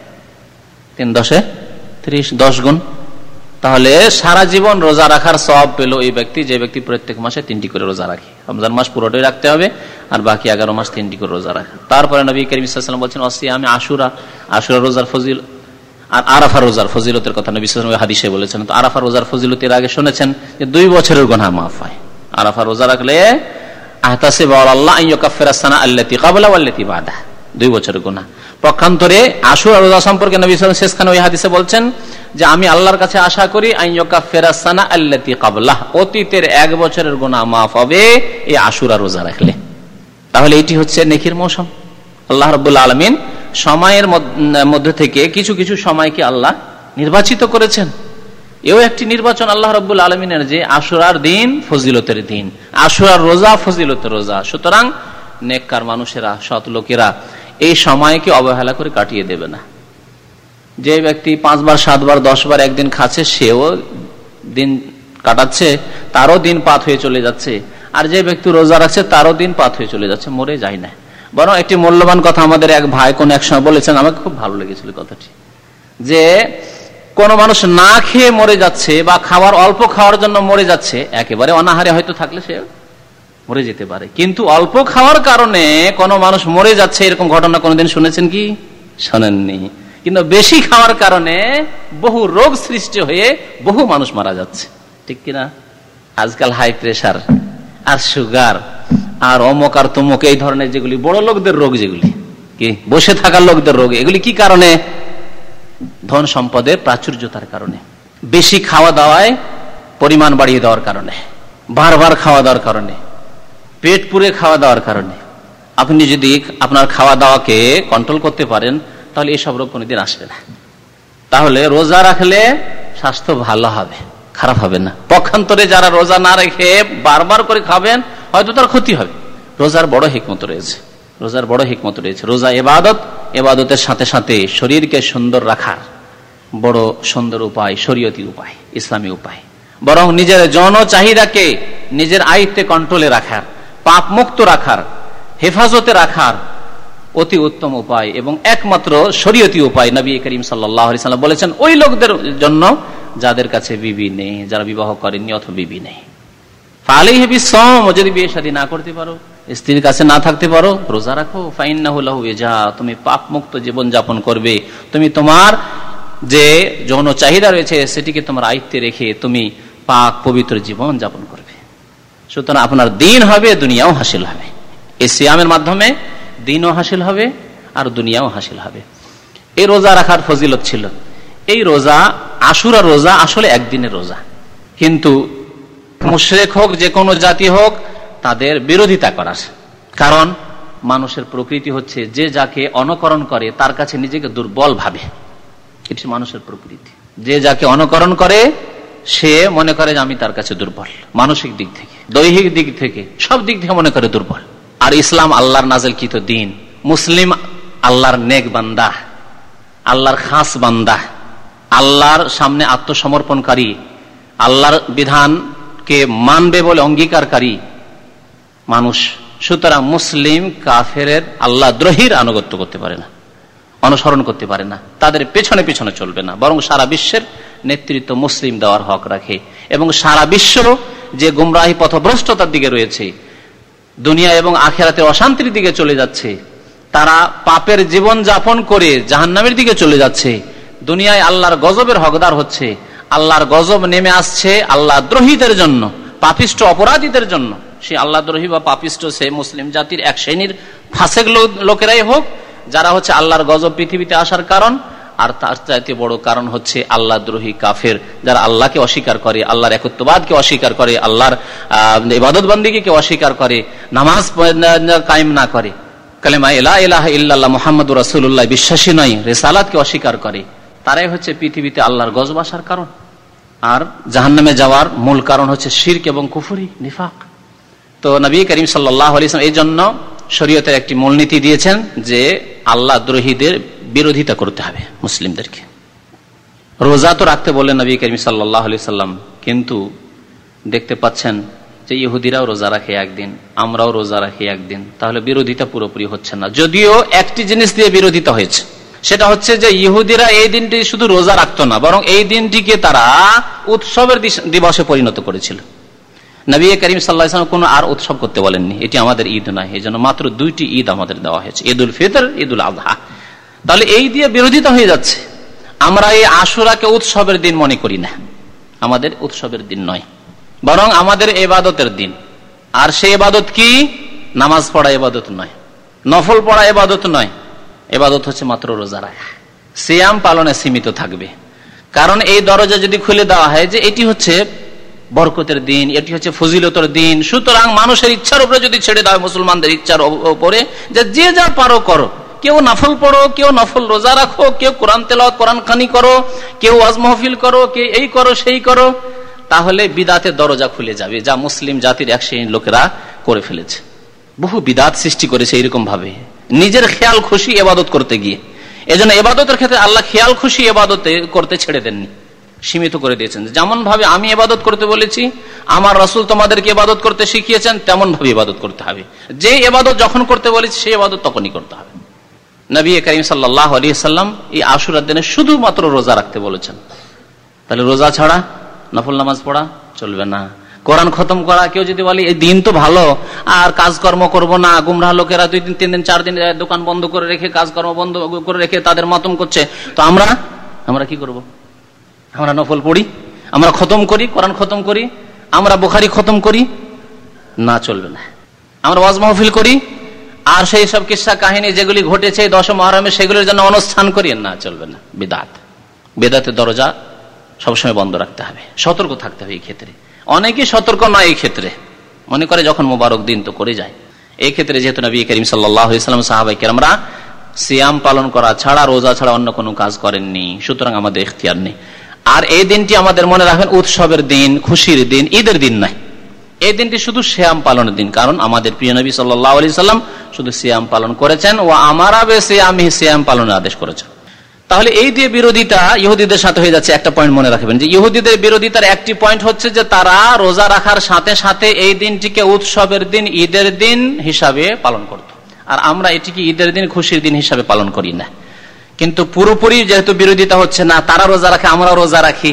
A: 3 10 30, 10 গুণ, তাহলে সারা জীবন রোজা রাখার সওয়াব পেল এই ব্যক্তি, যে ব্যক্তি প্রত্যেক মাসে 3টি করে রোজা রাখে। রমজান মাস পুরোটাই রাখতে হবে, আর বাকি 11 মাস 3টি করে রোজা রাখে। তারপরে নবী করিম সাল্লাল্লাহু আলাইহি ওয়াসাল্লাম বলছেন, অসিয়ামে আশুরা, আশুরা রোজার ফজিল, আর আরাফা রোজার ফজিলতের কথা নবী সাল্লাল্লাহু আলাইহি ওয়াসাল্লাম হাদিসে বলেছেন। তো আরাফা রোজার ফজিলতের আগে শুনেছেন যে 2 বছরের গুনাহ মাফ হয়। আরাফা রোজা রাখলে আহতাসিবু আলাল্লাহ আন ইউকাফিরা সানা আল্লাতী ক্বাবলা ওয়াল্লাতী বাদা, 2 বছরের গুনাহ। পক্ষান্তরে আশুরা রোজা সম্পর্কে নবী সাল্লাল্লাহু আলাইহি ওয়াসাল্লাম শেষখানে ওই হাদিসে বলছেন যে আমি আল্লাহর কাছে আশা করি আন ইউকাফিরা সানা আল্লাতী ক্বাবলা, অতীতের 1 বছরের গুনাহ মাফ হবে এই আশুরা রোজা রাখলে। তাহলে এটি হচ্ছে নেকির মৌসুম। আল্লাহ রাব্বুল আলামিন সময়ের মধ্যে থেকে কিছু কিছু সময়কে আল্লাহ নির্বাচিত করেছেন। এও একটি নির্বাচন আল্লাহ রাব্বুল আলামিনের, যে আশুরার দিন ফজিলতের দিন, আশুরার রোজা ফজিলতের রোজা। সুতরাং নেককার মানুষেরা, সৎ লোকেরা এই সময়কে অবহেলা করে কাটিয়ে দেবে না। যে ব্যক্তি 5 বার 7 বার 10 বার একদিন খাচ্ছে, সেও দিন কাটাচ্ছে, তারও দিন পাত হয়ে চলে যাচ্ছে। আর যে ব্যক্তি রোজা রাখছে, তারও দিন পাত হয়ে চলে যাচ্ছে, মরে যায় না। বরং একটি মূল্যবান কথা আমাদের এক ভাই কোন এক সময় বলেছেন, আমাকে খুব ভালো লেগেছিল কথাটি, যে কোন মানুষ না খেয়ে মরে যাচ্ছে বা খাবার অল্প খাওয়ার জন্য মরে যাচ্ছে, একেবারে অনাহারে হয়তো থাকলে সে মরে যেতে পারে, কিন্তু অল্প খাওয়ার কারণে কোন মানুষ মরে যাচ্ছে, এরকম ঘটনা কোনোদিন শুনেছেন কি? শোনেননি। কিন্তু বেশি খাওয়ার কারণে বহু রোগ সৃষ্টি হয়ে বহু মানুষ মারা যাচ্ছে, ঠিক কিনা? আজকাল হাই প্রেসার আর সুগার আর অমুক আর তমুক, এই ধরনের যেগুলি বড় লোকদের রোগ, যেগুলি কি বসে থাকার লোকদের রোগ, এগুলি কি কারণে? ধন সম্পদের প্রাচুর্যতার কারণে, বেশি খাওয়া দাওয়ায় পরিমাণ বাড়িয়ে দেওয়ার কারণে, বারবার খাওয়া দাওয়ার কারণে, পেট পুরে খাওয়া দাওয়ার কারণে। আপনি যদি আপনার খাওয়া দাওয়াকে কন্ট্রোল করতে পারেন তাহলে এসব রোগ কোনোদিন আসবে না। তাহলে রোজা রাখলে স্বাস্থ্য ভালো হবে, খারাপ হবে না। পক্ষান্তরে যারা রোজা না রেখে বারবার করে খাবেন হয়তো তার ক্ষতি হবে। রোজার বড় হিকমত রয়েছে, রোজার বড় হিকমত রয়েছে। রোজা ইবাদত, ইবাদতের সাথে সাথে শরীরকে সুন্দর রাখার বড় সুন্দর উপায়, শরীয়তি উপায়, ইসলামী উপায়। বরং নিজের যৌন চাহিদাকে নিজের আয়ত্তে কন্ট্রোলে রাখার, পাপ মুক্ত রাখার, হেফাজতে রাখার অতি উত্তম উপায় এবং একমাত্র শরীয়তি উপায় নবী করিম সাল্লাল্লাহু আলাইহি সাল্লাম বলেছেন ওই লোকদের জন্য যাদের কাছে বিবি নেই, যারা বিবাহ করেননি অথবা বিবি নেই। ফালাইহি বিসওম, যদি বিয়ে শাদী না করতে পারো, স্ত্রীর কাছে না থাকতে পারো, রোজা রাখো। ফাইন্নাহু লাহু ওয়াজা, তুমি পাপ মুক্ত জীবন যাপন করবে। তুমি তোমার যে যৌন চাহিদা রয়েছে সেটিকে তোমার আয়ত্তে রেখে তুমি পাক পবিত্র জীবন যাপন করবে। সুতরাং আপনার দিন হবে, দুনিয়াও হাসিল হবে। এই সিয়ামের মাধ্যমে দিনও হাসিল হবে আর দুনিয়াও হাসিল হবে। এই রোজা রাখার ফজিলত ছিল। এই রোজা, আশুরা রোজা আসলে একদিনের রোজা, কিন্তু মুশরিক হোক, যে কোনো জাতি হোক, তাদের বিরোধিতা করার কারণ মানুষের প্রকৃতি হচ্ছে যে যাকে অনুকরণ করে তার কাছে নিজেকে দুর্বল ভাবে। এটি মানুষের প্রকৃতি। যে যাকে অনুকরণ করে সে মনে করে যে আমি তার কাছে দুর্বল, মানসিক দিক থেকে, দৈহিক দিক থেকে, সব দিক থেকে মনে করে দুর্বল। আর ইসলাম আল্লাহর নাযিলকৃত দিন, মুসলিম আল্লাহর নেক বান্দা, আল্লাহর খাস বান্দা, আল্লাহর সামনে আত্মসমর্পণকারী, আল্লাহর বিধানকে মানবে বলে অঙ্গীকারকারী মানুষ। সুতরাং মুসলিম কাফেরের আল্লাহ দ্রোহীর আনুগত্য করতে পারে না, অনুসরণ করতে পারে না, তাদের পেছনে পেছনে চলবে না, বরং সারা বিশ্বের নেতৃত্ব মুসলিম দেওয়ার হক রাখে। এবং সারা বিশ্ব যে গুমরাহি পথভ্রষ্টতার দিকে রয়েছে, দুনিয়া এবং আখিরাতের অশান্তির দিকে চলে যাচ্ছে, তারা পাপের জীবন যাপন করে জাহান্নামের দিকে চলে যাচ্ছে, দুনিয়ায় আল্লাহর গজবের হকদার হচ্ছে, আল্লাহর গজব নেমে আসছে আল্লাহ দ্রোহীদের জন্য, পাপিষ্ট অপরাধীদের জন্য। সে আল্লাহ দ্রোহী বা পাপিষ্ট সে মুসলিম জাতির এক শ্রেণীর ফাসেক লোকেরাই হোক, যারা হচ্ছে আল্লাহর গজব পৃথিবীতে আসার কারণ। আর তার চাইতে বড় কারণ হচ্ছে আল্লাহ দ্রোহী কাফের, যারা আল্লাহকে অস্বীকার করে, আল্লাহর একত্ববাদকে অস্বীকার করে, আল্লাহর ইবাদত বন্দেগীকে অস্বীকার করে, নামাজ কায়েম না করে, কালেমা লা ইলাহা ইল্লাল্লাহ মুহাম্মাদুর রাসূলুল্লাহ বিশ্বাসী নয়, রিসালাতকে অস্বীকার করে। তারাই হচ্ছে পৃথিবীতে আল্লাহর গজব আসার কারণ। আর জাহান্নামে যাওয়ার মূল কারণ হচ্ছে শিরক এবং কুফরি, নিফাক। তো নবী করিম সাল্লাল্লাহু আলাইহি ওয়াসাল্লাম এই জন্য শরীয়তের একটি মূলনীতি দিয়েছেন যে আল্লাহ দ্রোহীদের বিরোধিতা করতে হবে মুসলিমদেরকে। রোজা তো রাখতে বললেন নবী করিম সাল্লাল্লাহু আলাইহি ওয়াসাল্লাম, কিন্তু দেখতে পাচ্ছেন যে ইহুদিরাও রোজা রাখে একদিন, আমরাও রোজা রাখি একদিন, তাহলে বিরোধিতা পুরোপুরি হচ্ছে না। যদিও একটি জিনিস দিয়ে বিরোধিতা হয়েছে, সেটা হচ্ছে যে ইহুদিরা এই দিনটি শুধু রোজা রাখতো না, বরং এই দিনটিকে তারা উৎসবের দিবসে পরিণত করেছিল। নবী করিম সাল্লাল্লাহু আলাইহি ওয়াসাল্লাম কোনো আর উৎসব করতে বলেননি, এটি আমাদের ঈদ নয়, এই জন্য মাত্র দুইটি ঈদ আমাদের দেওয়া হয়েছে, ঈদুল ফিতর, ঈদুল আযহা। তাহলে এই দিয়ে বিরোধিতা হয়ে যাচ্ছে। আমরা এই আশুরাকে উৎসবের দিন মনে করি না, আমাদের উৎসবের দিন নয়, বরং আমাদের ইবাদতের দিন। আর সেই ইবাদত কি? নামাজ পড়া ইবাদত নয়, নফল পড়া ইবাদত নয়, ইবাদত হচ্ছে মাত্র রোজা রাখা, সিয়াম পালনে সীমিত থাকবে। কারণ এই দরজা যদি খুলে দেওয়া হয় যে এটি হচ্ছে বরকতের দিন, এটি হচ্ছে ফজিলতের দিন, সুতরাং মানুষের ইচ্ছার উপরে যদি ছেড়ে দেওয়া হয়, মুসলমানদের ইচ্ছার উপরে, যে যা পারো করো, কেউ নফল পড়ো, কেউ নফল রোজা রাখো, কেউ কোরআন তেলাওয়াত, কোরআন খানি করো, কেউ ওয়াজ মাহফিল করো, কেউ এই করো সেই করো, তাহলে বিদাতের দরজা খুলে যাবে, যা মুসলিম জাতির এক শ্রেণীর লোকেরা করে ফেলেছে। বহু বিদাত সৃষ্টি করেছে এরকম ভাবে, নিজের খেয়াল খুশি ইবাদত করতে গিয়ে। এজন্য ইবাদতের ক্ষেত্রে আল্লাহ খেয়াল খুশি ইবাদত করতে ছেড়ে দেননি, সীমিত করে দিয়েছেন। যেমন ভাবে আমি ইবাদত করতে বলেছি, আমার রাসূল তোমাদেরকে ইবাদত করতে শিখিয়েছেন, তেমন ভাবে ইবাদত করতে হবে। যে ইবাদত যখন করতে বলেছি সেই ইবাদত তখনই করতে হবে। নবী করিম সাল্লাল্লাহু আলাইহি ওয়াসাল্লাম এই আশুরার দিনে শুধুমাত্র রোজা রাখতে বলেছেন। তাহলে রোজা ছাড়া নফল নামাজ পড়া চলবে না। কোরআন খতম করা, কেউ যদি বলে এই দিন তো ভালো আর কাজকর্ম করব না, গুমরাহ লোকেরা 2 দিন 3 দিন 4 দিন দোকান বন্ধ করে রেখে, কাজকর্ম বন্ধ করে রেখে তাদের মাতম করছে, তো আমরা কি করব? আমরা নফল পড়ি, আমরা খতম করি, কোরআন খতম করি, আমরা বুখারী খতম করি, না চলবে না। আমরা ওয়াজ মাহফিল করি আর সেই সব কিসসা কাহিনী যেগুলি ঘটেছে 10 মুহররমে সেগুলোর জন্য অনুষ্ঠান করি, না চলবে না, বিদআত। বেদাতের দরজা সবসময় বন্ধ রাখতে হবে, সতর্ক থাকতে হবে। এই ক্ষেত্রে অনেকে সতর্ক নয়, এই ক্ষেত্রে মনে করে যখন মোবারক দিন তো করে যায়। এই ক্ষেত্রে যেহেতু নবী করিম সাল্লাল্লাহু আলাইহি ওয়াসাল্লাম সাহাবায়ে কেরামরা সিয়াম পালন করা ছাড়া, রোজা ছাড়া অন্য কোনো কাজ করেননি, সুতরাং আমাদের ইখতিয়ার নেই। আর এই দিনটি আমাদের মনে রাখবেন উৎসবের দিন, খুশির দিন, ঈদের দিন নাই। এই দিনটি শুধু সিয়াম পালনের দিন, কারণ আমাদের প্রিয় নবী সাল্লাল্লাহু আলাইহি ওয়াসাল্লাম শুধু সিয়াম পালন করেছেন, ও আমারা বিসিয়ামিহি, সিয়াম পালনের আদেশ করেছেন। তাহলে এই দিয়ে বিরোধিতা ইহুদিদের সাথে হয়ে যাচ্ছে। একটা পয়েন্ট মনে রাখবেন যে ইহুদিদের বিরোধিতার একটি পয়েন্ট হচ্ছে যে তারা রোজা রাখার সাথে সাথে এই দিনটিকে উৎসবের দিন, ঈদের দিন হিসাবে পালন করত, আর আমরা এটিকে ঈদের দিন, খুশির দিন হিসাবে পালন করি না। কিন্তু পুরোপুরি যেহেতু বিরোধিতা হচ্ছে না, তারা রোজা রাখে, আমরা রোজা রাখি।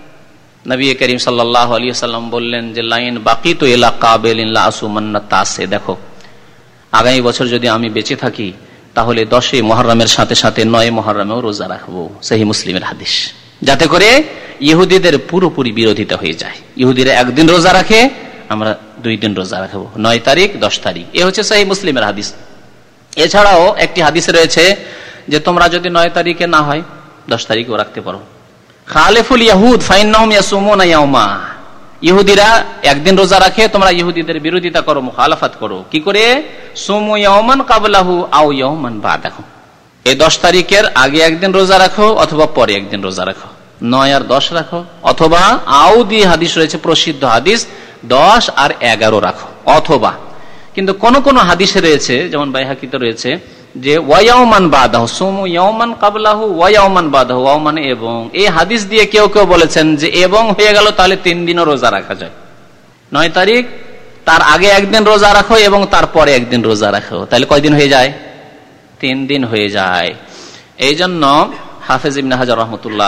A: নবী করিম সাল্লাল্লাহু আলাইহি ওয়াসাল্লাম বললেন যে লাইন বাকিতু ইলা কাবিলিন লা আসুমান্না তাসে, দেখো আগামী বছর যদি আমি বেঁচে থাকি তাহলে 10 মুহররমের সাথে সাথে 9 মুহররমেও রোজা রাখবো। সহিহ মুসলিমের হাদিস। যাতে করে ইহুদিদের পুরোপুরি বিরোধিতা হয়ে যায়। ইহুদিরা একদিন রোজা রাখে, আমরা 2 দিন রোজা রাখবো, 9 তারিখ 10 তারিখ। এ হচ্ছে সহিহ মুসলিমের হাদিস। এছাড়াও একটি হাদিস রয়েছে যে তোমরা যদি 9 তারিখে না হয় 10 তারিখেও রাখতে পারো। খালিফুল ইয়াহুদ ফাইন্নাহুম ইয়াসুমুনা ইয়াওমা, ইহুদিরা একদিন রোজা রাখে, তোমরা ইহুদিদের বিরোধিতা করো, মুখালাফাত করো। কি করে? সুমু ইয়াওমান কাবলাহু আও ইয়াওমান বাদাহু, এই 10 তারিখের আগে একদিন রোজা রাখো অথবা পরে একদিন রোজা রাখো, 9 আর 10 রাখো, অথবা আও দি হাদিস রয়েছে, প্রসিদ্ধ হাদিস 10 আর 11 রাখো, অথবা। কিন্তু কোন কোন হাদিসে রয়েছে, যেমন বাইহাকিতে রয়েছে যে ওয়ায়াউমান বাদাহু, সুমু ইয়াওমান কাবলাহু ওয়ায়াউমান বাদাহু, ওয়াও মানে এবং। এই হাদিস দিয়ে কেউ কেউ বলেছেন যে এবং হয়ে গেল তাহলে 3 দিনও রোজা রাখা যায়। 9 তারিখ তার আগে একদিন রোজা রাখো এবং তারপরে একদিন রোজা রাখো, তাহলে কয়দিন হয়ে যায়? 3 দিন হয়ে যায়। এই জন্য হাফেজ ইবনে হাজার রহমতুল্লাহ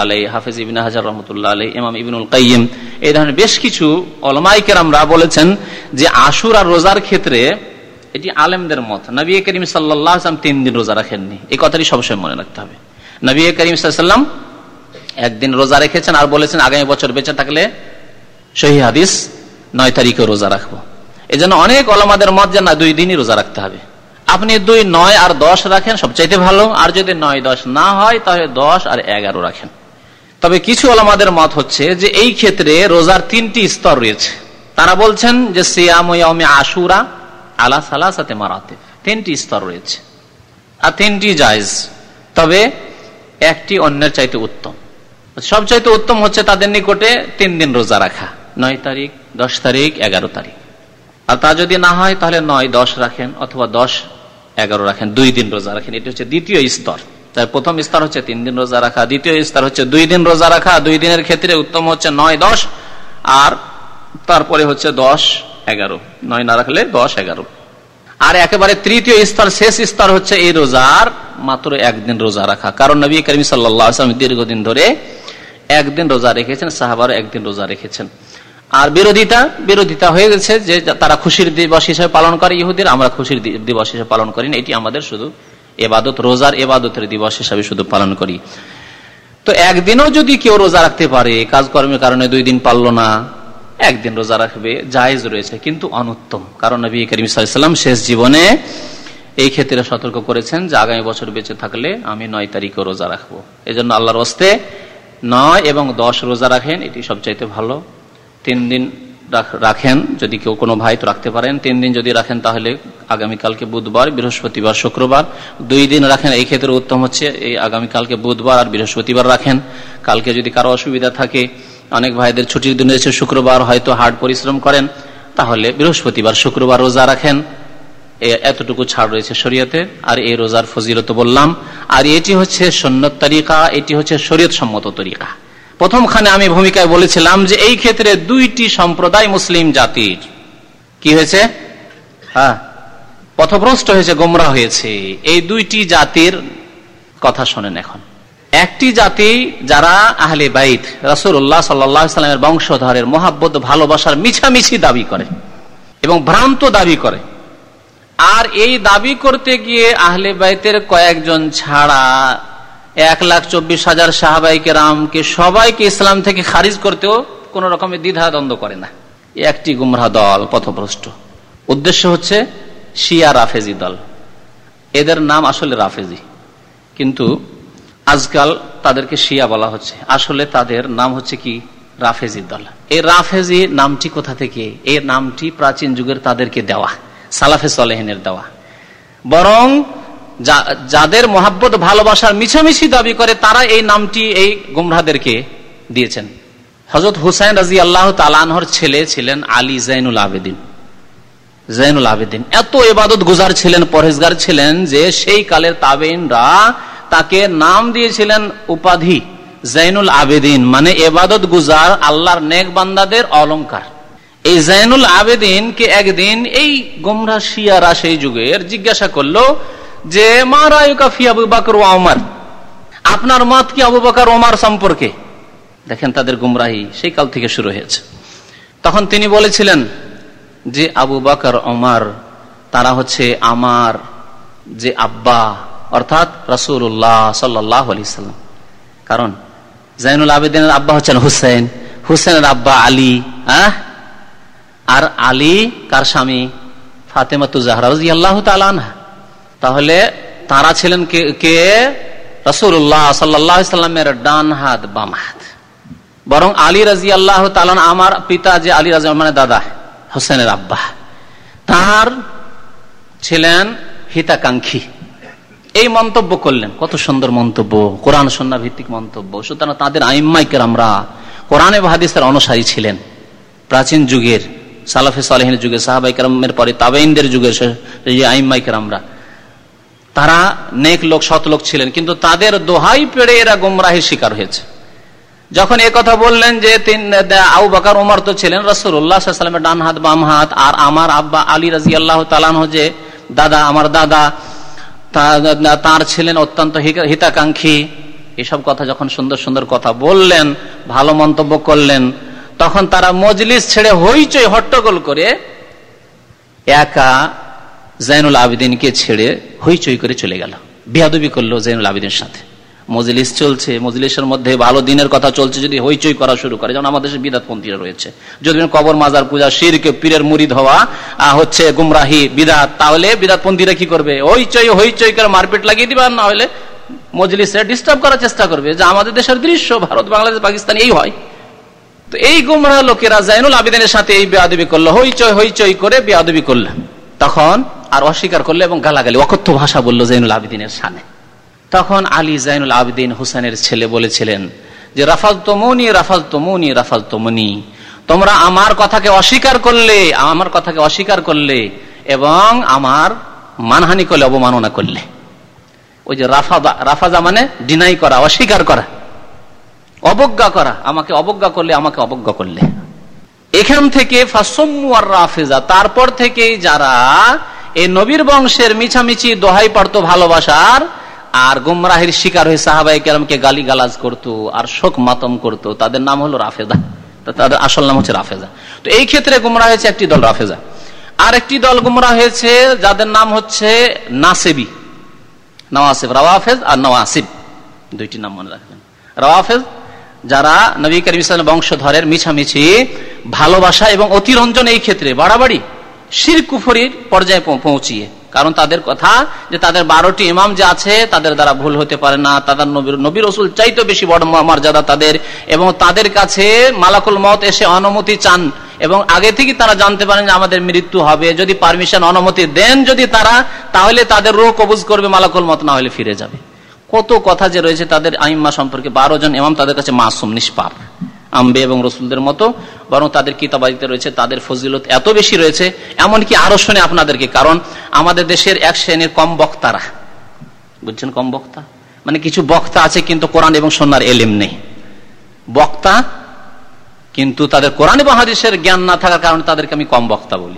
A: আলাইহি, ইমাম ইবনুল কাইয়িম, এই ধরনের বেশ কিছু উলামায়ে কেরামরা বলেছেন যে আশুরা রোজার ক্ষেত্রে এটি আলেমদের মত। নবী করিম সাল্লাল্লাহু আলাইহি ওয়াসাল্লাম 3 দিন রোজা রাখেননি, এই কথাটি সবসময় মনে রাখতে হবে। নবী করিম সাল্লাল্লাহু আলাইহি ওয়াসাল্লাম একদিন রোজা রেখেছেন আর বলেছেন আগামী বছর বেঁচে থাকলে, সহিহ হাদিস, 9 তারিখে রোজা রাখবো। এজন্য অনেক উলামাদের মত যে না 2 দিনই রোজা রাখতে হবে। আপনি 2, 9 আর 10 রাখেন, সবচাইতে ভালো। আর যদি 9, 10 না হয় তাহলে 10 আর 11 রাখেন। তবে কিছু উলামাদের মত হচ্ছে যে এই ক্ষেত্রে রোজার 3টি স্তর রয়েছে। তারা বলছেন যে সিয়ামু ইয়াউমি আশুরা আলা সালাসাতি মারাতিব, 3টি স্তর রয়েছে আর 3টি জায়েজ, তবে একটি অন্যের চাইতে উত্তম। সবচাইতে উত্তম হচ্ছে তাদের নিকটে 3 দিন রোজা রাখা, 9 তারিখ, 10 তারিখ, 11 তারিখ। আর তা যদি না হয় তাহলে 9, 10 রাখেন অথবা 10, 11 রাখেন, 2 দিন রোজা রাখেন। এটি হচ্ছে দ্বিতীয় স্তর। তার প্রথম স্তর হচ্ছে 3 দিন রোজা রাখা, দ্বিতীয় স্তর হচ্ছে 2 দিন রোজা রাখা। 2 দিনের ক্ষেত্রে উত্তম হচ্ছে 9, 10, আর তারপরে হচ্ছে 10, 11, 9 না রাখলে 10, 11। আর একেবারে তৃতীয় স্তর, শেষ স্তর হচ্ছে এই রোজার মাত্র 1 দিন রোজা রাখা। কারণ নবী করিম সাল্লাল্লাহু আলাইহি ওয়াসাল্লাম দীর্ঘদিন ধরে 1 দিন রোজা রেখেছেন, সাহাবারা 1 দিন রোজা রেখেছেন। আর বিরোধিতা হয়ে গেছে যে তারা খুশির দিবস হিসেবে পালন করে ইহুদির, আমরা খুশির দিবস হিসেবে পালন করি না। এটি আমাদের শুধু ইবাদত, রোজার ইবাদতের দিবস হিসাবে শুধু পালন করি। তো একদিনও যদি কেউ রোজা রাখতে পারে, কাজকর্মের কারণে 2 দিন পারলো না, 1 দিন রোজা রাখবে, জায়েজ রয়েছে, কিন্তু অনুত্তম। কারণ নবী করিম সাল্লাল্লাহু আলাইহি ওয়াসাল্লাম শেষ জীবনে এই ক্ষেত্রে সতর্ক করেছেন যে আগামী বছর বেঁচে থাকলে আমি 9 তারিখে রোজা রাখবো। এজন্য আল্লাহর ওয়াস্তে 9 এবং 10 রোজা রাখেন, এটি সবচাইতে ভালো। 3 দিন রাখেন, যদি কেউ কোনো ভাই তো রাখতে পারেন। 3 দিন যদি রাখেন তাহলে আগামীকালকে বুধবার, বৃহস্পতিবার, শুক্রবার। 2 দিন রাখেন, এই ক্ষেত্রে উত্তম হচ্ছে এই আগামীকালকে বুধবার আর বৃহস্পতিবার রাখেন। কালকে যদি কারো অসুবিধা থাকে, অনেক ভাইদের ছুটির দিন রয়েছে শুক্রবার, হয়তো হার্ড পরিশ্রম করেন, তাহলে বৃহস্পতিবার, শুক্রবার রোজা রাখেন। এতটুকু ছাড় রয়েছে শরীয়তে। আর এই রোজার ফজিলত বললাম। আর এটি হচ্ছে সুন্নত তরিকা, এটি হচ্ছে শরীয়ত সম্মত তরিকা। প্রথমখানে আমি ভূমিকায় বলেছিলাম যে এই ক্ষেত্রে 2টি সম্প্রদায় মুসলিম জাতির কি হয়েছে, পথভ্রষ্ট হয়েছে, গোমরাহ হয়েছে। এই 2টি জাতির কথা শোনেন এখন। একটি জাতি যারা আহলে বাইত, রাসূলুল্লাহ সাল্লাল্লাহু আলাইহি ওয়াসাল্লামের বংশধরের মহাব্বত, ভালোবাসার মিছামিছি দাবি করে এবং ভ্রান্ত দাবি করে। আর এই দাবি করতে গিয়ে আহলে বাইতের কয়েকজন ছাড়া 1,24,000 সাহাবায়ে কেরামকে সবাইকে ইসলাম থেকে খারিজ করতেও কোন রকমের দ্বিধা দ্বন্দ্ব করে না। একটি গুমরাহ দল, পথভ্রষ্ট। উদ্দেশ্য হচ্ছে শিয়া রাফেজি দল। এদের নাম আসলে রাফেজি, কিন্তু আজকাল তাদেরকে শিয়া বলা হচ্ছে, আসলে তাদের নাম হচ্ছে কি রাফেজি দল। এই রাফেজি নামটি কোথা থেকে? এই নামটি প্রাচীন যুগের তাদেরকে দেওয়া, সালাফে সালেহিনের দেওয়া। বরং যাদের মহাব্বত ভালোবাসার মিছামিছি দাবি করে তারা এই নামটি এই গুমরাহদেরকে দিয়েছেন। হযরত হুসাইন রাদিয়াল্লাহু তাআলা আনহুর ছেলে ছিলেন আলী জাইনুল আবেদিন। জাইনুল আবেদিন এত ইবাদত গুজার ছিলেন, পরহেজগার ছিলেন যে সেই কালের তাবেঈনরা তাকে নাম দিয়েছিলেন উপাধি জাইনুল আবেদিন, মানে ইবাদত গুজার, আল্লাহর নেক বান্দাদের অলংকার। এই জাইনুল আবেদিনকে একদিন এই গোমরাহ শিয়ারা সেই যুগের জিজ্ঞাসা করলো যে মা রায়ুকা ফি আবু বকর ওয়া ওমর, আপনার মত কি আবু বকর ওমর সম্পর্কে? দেখেন তাদের গুমরাহি সেই কাল থেকে শুরু হয়েছে। তখন তিনি বলেছিলেন যে আবু বকর ওমর তারা হচ্ছে আমার যে আব্বা, অর্থাৎ রাসূলুল্লাহ সাল্লাল্লাহু আলাইহি ওয়াসাল্লাম। কারণ জাইনুল আবেদিনের আব্বা হচ্ছেন হুসেন, হুসেনের আব্বা আলী, আর আলী কার স্বামী? ফাতেমাতু জাহরা রাদিয়াল্লাহু তাআলা আনহা। তাহলে তারা ছিলেন কে? রাসূলুল্লাহ সাল্লাল্লাহু আলাইহি ওয়াসাল্লামের ডান হাত বাম হাত। বরং আলী রাদিয়াল্লাহু তাআলা আমার পিতা যে আলী রাদিয়াল্লাহু মানে দাদা হোসেনের আব্বা, তার ছিলেন হিতাকাঙ্ক্ষী। এই মন্তব্য করলেন, কত সুন্দর মন্তব্য, কোরআন সুন্নাহ ভিত্তিক মন্তব্য। সুতরাং তাদের আইম্মায়ে কেরামরা কোরআন এবং হাদিসের অনুসারী ছিলেন। প্রাচীন যুগের সালাফে সালেহিনের যুগে, সাহাবায়ে কেরামের পরে তাবেঈনদের যুগের যে আইম্মায়ে কেরামরা তারা নেক লোক, সৎ লোক ছিলেন, কিন্তু তাদের দোহাই পেড়ে এরা গোমরাহির শিকার হয়েছে। যখন এই কথা বললেন যে আবু বকর ওমর তো ছিলেন রাসূলুল্লাহ সাল্লাল্লাহু আলাইহি ওয়াসাল্লামের ডান হাত বাম হাত, আর আমার আব্বা আলী রাদিয়াল্লাহু তাআলা আনহু যে দাদা, আমার দাদা, তার ছিলেন অত্যন্ত হিতাকাঙ্ক্ষী, এসব কথা যখন সুন্দর সুন্দর কথা বললেন, ভালো মন্তব্য করলেন, তখন তারা মজলিস ছেড়ে হইচই হট্টগোল করে একা জাইনুল আবেদিনকে ছেড়ে হইচই করে চলে গেল। বেয়াদবি করলো জাইনুল আবেদিনের সাথে। মজলিস চলছে, মজলিসের মধ্যে ভালো দিনের কথা চলছে, যদি হইচই করা শুরু করে, যেমন আমাদের দেশে বিদআতপন্থীরা রয়েছে, যদি কবর মাজার পূজা, শিরক, পীরের মুরিদ হওয়া হচ্ছে গুমরাহি, বিদআত, তাহলে বিদআতপন্থীরা কি করবে? হইচই করে মারপিট লাগিয়ে দিবে, আর না হলে মজলিসে ডিস্টার্ব করার চেষ্টা করবে। যে আমাদের দেশের দৃশ্য, ভারত, বাংলাদেশ, পাকিস্তান এই হয়। তো এই গুমরাহ লোকেরা জাইনুল আবেদিনের সাথে এই বেয়াদবি করলো, হইচই করে বেয়াদবি করলো। তখন আর অস্বীকার করলো এবং গালাগালি, অকথ্য ভাষা বললো জাইনুল আবেদিনের সামনে। তখন আলী জাইনুল আবেদিন হুসেনের ছেলে বলেছিলেন যে রাফালতুমুনি, তোমরা আমার কথাকে অস্বীকার করলে এবং আমার মানহানি করলে, অবমাননা করলে। ওই যে রাফাজা মানে ডিনাই করা, অস্বীকার করা, অবজ্ঞা করা, আমাকে অবজ্ঞা করলে। এখান থেকে ফাসম্মু আর রাফিজা, তারপর থেকে যারা এই নবীর বংশের মিছামিছি দোহাই পড়তো ভালোবাসার আর গুমরাহির শিকার হয়ে সাহাবায়ে কেরামকে গালিগালাজ করতো আর শোক মাতম করতো, তাদের নাম হলো রাফেজা। তাদের আসল নাম হচ্ছে রাফেজা। তো এই ক্ষেত্রে গুমরাহ হয়েছে একটি দল রাফেজা, আর একটি দল গুমরাহ হয়েছে যাদের নাম হচ্ছে নাসেবি, নওয়াসিব, রাওয়াফেজ আর নওয়াসিব, দুইটি নাম মনে রাখবেন। রাওয়াফেজ যারা নবী করিম সাল্লাল্লাহু আলাইহি ওয়াসাল্লাম বংশধরের মিছামিছি ভালোবাসা এবং অতিরঞ্জন, এই ক্ষেত্রে বাড়াবাড়ি, শিরক কুফরির পর্যায়ে পৌঁছিয়ে। কারণ তাদের কথা যে তাদের 12টি ইমাম যে আছে তাদের দ্বারা ভুল হতে পারে না, তাদের নবী রাসূল চাইতে বেশি বড় মর্যাদা তাদের, এবং তাদের কাছে মালাকুল মউত এসে অনুমতি চান এবং আগে থেকে তারা জানতে পারেন যে আমাদের মৃত্যু হবে, যদি পারমিশন অনুমতি দেন যদি তারা, তাহলে তাদের রূহ কবজ করবে মালাকুল মউত, না হলে ফিরে যাবে। কত কথা যে রয়েছে তাদের আইম্মা সম্পর্কে। 12 জন ইমাম তাদের কাছে মাসুম, নিষ্পাপ, আম্বে এবং রসুলদের মতো, বরং তাদের কিতাবাদিতে রয়েছে, তাদের ফজিলত এত বেশি রয়েছে, এমনকি আরো শুনে আপনাদেরকে। কারণ আমাদের দেশের এক শ্রেণীর কম বক্তারা, বুঝছেন, কম বক্তা মানে কিছু বক্তা আছে কিন্তু কোরআন এবং সুন্নাহর ইলম নেই, বক্তা কিন্তু তাদের কোরআন এবং হাদিসের জ্ঞান না থাকার কারণে তাদেরকে আমি কম বক্তা বলি।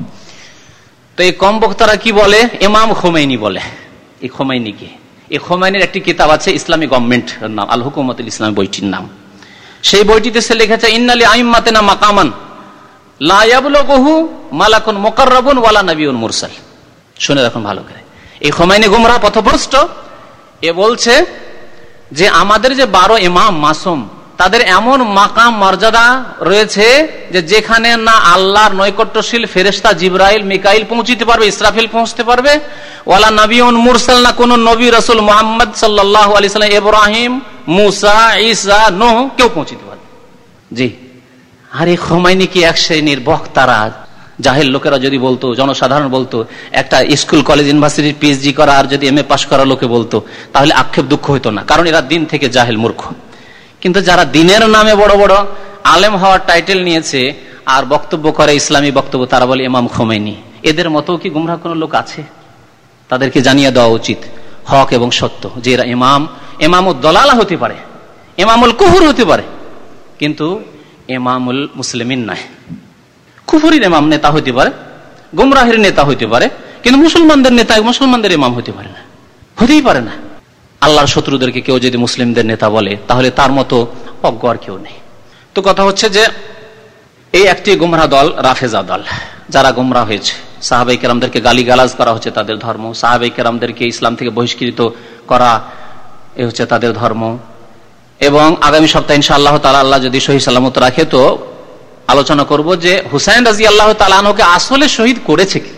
A: তো এই কম বক্তারা কি বলে? ইমাম খোমেনি বলে। এই খোমেনিকে, এই খোমেনির একটি কিতাব আছে ইসলামী গভর্নমেন্ট নাম, আল হুকুমাতুল ইসলাম বইটির নাম। সেই বইটিতে সে লিখেছে ইন্নালি আইম্মাতিনা মাকামান লা ইয়াবলুগুহু মালাকুন মুকাররাবুন ওয়ালা নাবিয়ুন মুরসাল। শুনে রাখুন ভালো করে। এই খোমেনি গুমরাহ, পথভ্রষ্ট। এ বলছে যে আমাদের যে 12 ইমাম মাসুম, তাদের এমন মাকাম মর্যাদা রয়েছে যে যেখানে না আল্লাহর নৈকট্যশীল ফেরেশতা জিবরাইল, মিকাইল পৌঁছিতে পারবে, ইসরাফিল পৌঁছতে পারবে, ওয়ালা নাবিয়ুন মুরসাল, না কোন নবী রাসূল মুহাম্মদ সাল্লাল্লাহু আলাইহি ওয়াসাল্লাম, ইব্রাহিম, মুসা, ঈসা, নূহ কেউ পৌঁছিতে পারে। জি, আর এই খোমাইনি কি এক শ্রেণীর বক্তারা, জাহেল লোকেরা যদি বলতো, জনসাধারণ বলতো, একটা স্কুল কলেজ ইউনিভার্সিটির পিএইচডি করা আর যদি এমএ পাশ করা লোকে বলতো, তাহলে আক্ষেপ দুঃখ হইতো না, কারণ এরা দিন থেকে জাহেল মূর্খ। কিন্তু যারা দিনের নামে বড় বড় আলেম হওয়ার টাইটেল নিয়েছে আর বক্তব্য করে ইসলামী বক্তব্য, তারা বলে ইমাম খোমেনি, এদের মতো কি গুমরাহ কোন লোক আছে? তাদেরকে জানিয়ে দেওয়া উচিত হক এবং সত্য, যে এরা ইমামুল দলালা হতে পারে, ইমামুল কুফর হতে পারে, কিন্তু ইমামুল মুসলিমিন নয়। কুফরির ইমাম নেতা হইতে পারে, গুমরাহের নেতা হইতে পারে, কিন্তু মুসলমানদের নেতা মুসলমানদের ইমাম হইতে পারে না, হতেই পারে না। আল্লাহর শত্রুদেরকে কেউ যদি মুসলিমদের নেতা বলে, তাহলে তার মতো অজ্ঞ আর কেউ নেই। তো কথা হচ্ছে যে এই একটি গুমরাহ দল রাফেজা দল, যারা গুমরাহ হয়েছে। সাহাবাই কেরামদেরকে গালিগালাজ করা হচ্ছে তাদের ধর্ম, সাহাবাই কেরামদেরকে ইসলাম থেকে বহিষ্কৃত করা এ হচ্ছে তাদের ধর্ম। এবং আগামী সপ্তাহে ইনশাআল্লাহ তাআলা আল্লাহ যদি সহি সালামত রাখে তো আলোচনা করব যে হুসাইন রাদিয়াল্লাহু তাআলা আনহুকে আসলে শহীদ করেছে কি,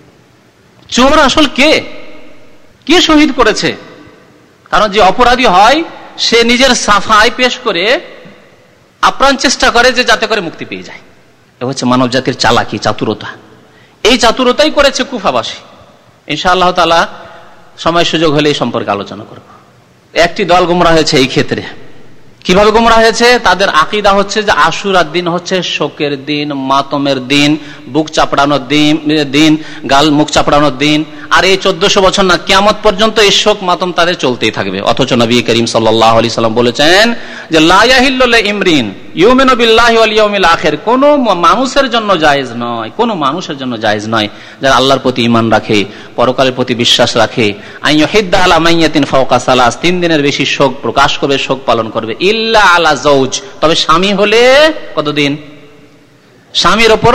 A: চোর আসল কে শহীদ করেছে। কারণ যে অপরাধী হয় সে নিজের সাফাই পেশ করে আপ্রাণ চেষ্টা করে যে যাতে করে মুক্তি পেয়ে যায়। এ হচ্ছে মানব জাতির চালাকি, চাতুরতা। এই চাতুরতাই করেছে কুফাবাসী। ইনশাআল্লাহ তাআলা সময় সুযোগ হলে এই সম্পর্কে আলোচনা করব। একটি দল গুমরাহ হয়েছে এই ক্ষেত্রে। কিভাবে গুমরাহ হয়েছে? তাদের আকীদা হচ্ছে যে আশুরার দিন হচ্ছে শোকের দিন, মাতমের দিন, বুক চাপড়ানোর দিন, গাল মুখ চাপড়ানোর দিন। আর এই 1400 বছর না, কিয়ামত পর্যন্ত এই শোক মাতম তাদের চলতেই থাকবে। অথচ নবী করিম সাল্লাল্লাহু আলাইহি সাল্লাম বলেছেন যে লা ইয়াহিল্লু লিইমরিন ইউমিনু বিল্লাহি ওয়াল ইয়াউমিল আখির, কোন মানুষের জন্য জায়েজ নয়, কোন মানুষের জন্য জায়েজ নয় যারা আল্লাহর প্রতি ঈমান রাখে, পরকালের প্রতি বিশ্বাস রাখে, আইয়ুহিদ্দা আলা মাইয়াতিন ফাওকা সালাস, 3 দিনের বেশি শোক প্রকাশ করবে, শোক পালন করবে, ইল্লা আলা যাওজ, তবে স্বামী হলে কতদিন? স্বামীর উপর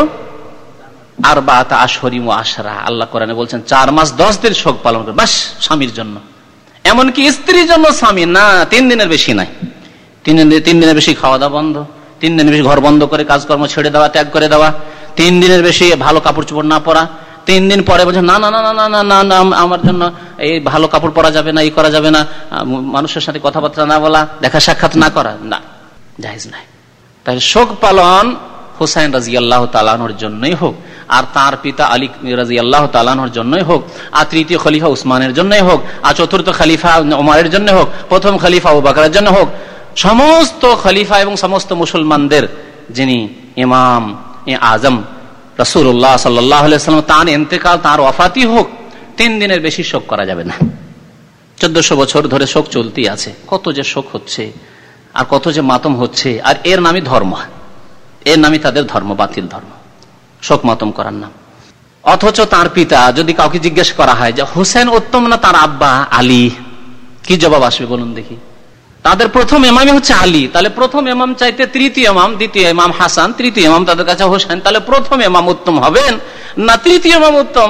A: আরবাআত আশহুরিন ওয়া আশরা, আল্লাহ কোরআনে বলছেন 4 মাস 10 দিন শোক পালন করবে, বাস স্বামীর জন্য। এমনকি স্ত্রীর জন্য স্বামী না, 3 দিনের বেশি নাই। 3 দিনের বেশি খাওয়া দাওয়া বন্ধ, 3 দিনের বেশি ঘর বন্ধ করে কাজকর্ম ছেড়ে দেওয়া, ত্যাগ করে দেওয়া, 3 দিনের বেশি ভালো কাপড় চোপড় না পরা, 3 দিন পরে বলছে না না না না না না না আমার জন্য এই ভালো কাপড় পরা যাবে না, এই করা যাবে না, মানুষের সাথে কথাবার্তা না বলা, দেখা সাক্ষাৎ না করা, না, জায়েজ নাই। তাই শোক পালন হুসাইন রাদিয়াল্লাহু তাআলা আনহুর জন্যই হোক, আর তার পিতা আলী রাদিয়াল্লাহু তাআলা আনহুর জন্যই হোক, আর তৃতীয় খলিফা উসমানের জন্যই হোক, আর চতুর্থ খলিফা ওমরের জন্য হোক, প্রথম খলিফা আবু বকরের জন্য হোক, সমস্ত খলিফা এবং সমস্ত মুসলমানদের যিনি ইমাম আজম রাসূলুল্লাহ সাল্লাল্লাহু আলাইহি ওয়াসাল্লাম, তার ইন্তেকাল, তার ওয়াফাতই হোক, 3 দিনের বেশি শোক করা যাবে না। 1400 বছর ধরে শোক চলতেই আছে, কত যে শোক হচ্ছে আর কত যে মাতম হচ্ছে, আর এর নামই ধর্ম, এর নামই তাদের ধর্ম, বাতিল ধর্ম, শোক মাতম করার নাম। অথচ তার পিতা, যদি কাউকে জিজ্ঞেস করা হয় যে হুসেন উত্তম না তার আব্বা আলী, কি জবাব আসবে বলুন দেখি? তাদের প্রথম ইমামই হচ্ছে আলী, তাহলে প্রথম ইমাম চাইতে তৃতীয় ইমাম, দ্বিতীয় ইমাম হাসান, তৃতীয় ইমাম তাদের কাছে হোসেন, তাহলে প্রথম ইমাম উত্তম হবেন না তৃতীয় ইমাম উত্তম?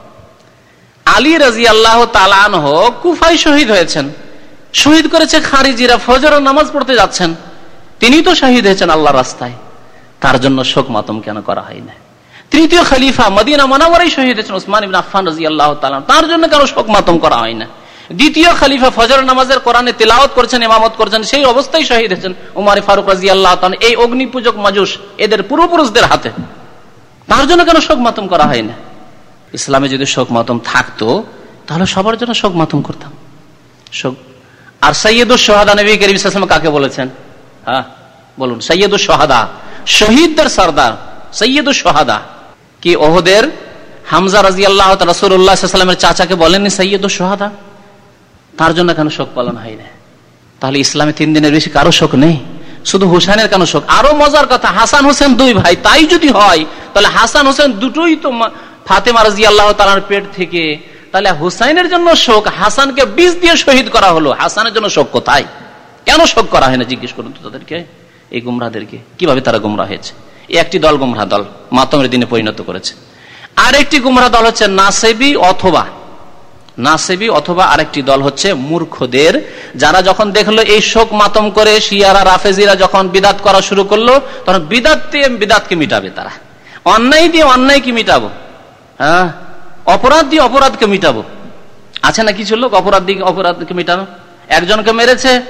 A: আলী রাদিয়াল্লাহু তাআলা আনহু কুফায় শহীদ হয়েছেন, শহীদ করেছে খারিজিরা, ফজরের নামাজ পড়তে যাচ্ছেন, তিনি তো শহীদ হয়েছেন আল্লাহর রাস্তায়, তার জন্য শোক মাতম কেন করা হয় না? তৃতীয় খলিফা মদিনা মুনাওয়ারায় শহীদ হয়েছেন ওসমান ইবনে আফফান রাদিয়াল্লাহু তাআলা, তার জন্য কেন শোক মাতম করা হয় না? দ্বিতীয় খলিফা ফজর নামাজের কোরআনে তিলাওয়াত করছেন, ইমামত করছেন, সেই অবস্থায় শহীদ হয়েছেন উমর ফারুক রাদিয়াল্লাহু তাআলা, এই অগ্নিপূজক মাজুস এদের পূর্বপুরুষদের হাতে, তার জন্য কেন শোক মাতম করা হয় না? ইসলামে যদি শোক মাতম থাকতো তাহলে সবার জন্য শোক মাতম করতাম। শোক। আর সাইয়্যিদুশ শুহাদা নবী করিম সাল্লাল্লাহু আলাইহি ওয়াসাল্লাম কাকে বলেছেন? হ্যাঁ বলুন, সাইয়্যিদুশ শুহাদা, শহীদদের সরদার, সাইয়্যিদুশ শুহাদা। কি ওহদের হামজা রাদিয়াল্লাহু তাআলা রাসূলুল্লাহ সাল্লাল্লাহু আলাইহি ওয়াসাল্লামের চাচাকে বলেননি সাইয়্যিদুশ শুহাদা? তার জন্য কেন শোক পালন হয় না? তাহলে ইসলামে 3 দিনের বেশি কারো শোক নেই, শুধু হুসাইনের কেন শোক? আরো মজার কথা, হাসান হোসেন 2 ভাই, তাই যদি হয় তাহলে হাসান হোসেন দুটোই তো ফাতেমা রাদিয়াল্লাহু তাআলার পেট থেকে, তাহলে হুসাইনের জন্য শোক, হাসানকে বিষ দিয়ে শহীদ করা হলো, হাসানের জন্য শোক কোথায়? কেন শোক করা হয় না জিজ্ঞেস করুন তো তাদেরকে, এই গুমরাহদেরকে, কিভাবে তারা গুমরাহ হয়েছে। এই একটি দল গুমরাহ দল, মাতমের দিনে পরিণত করেছে। আর একটি গুমরাহ দল হচ্ছে নাসেবি অথবা আরেকটি দল হচ্ছে মূর্খদের, যারা যখন দেখলো এই শোক মাতম করে শিয়ারা রাফেজিরা যখন বিদাত করা শুরু করলো, তখন বিদাতকে মিটাবে তারা, অন্যায় দিয়ে অন্যায়কে মিটাবো, হ্যাঁ, অপরাধ দিয়ে অপরাধকে মিটাবো। আছে না কিছু লোক অপরাধ দিয়ে অপরাধকে মিটানো? একজনকে মেরেছে,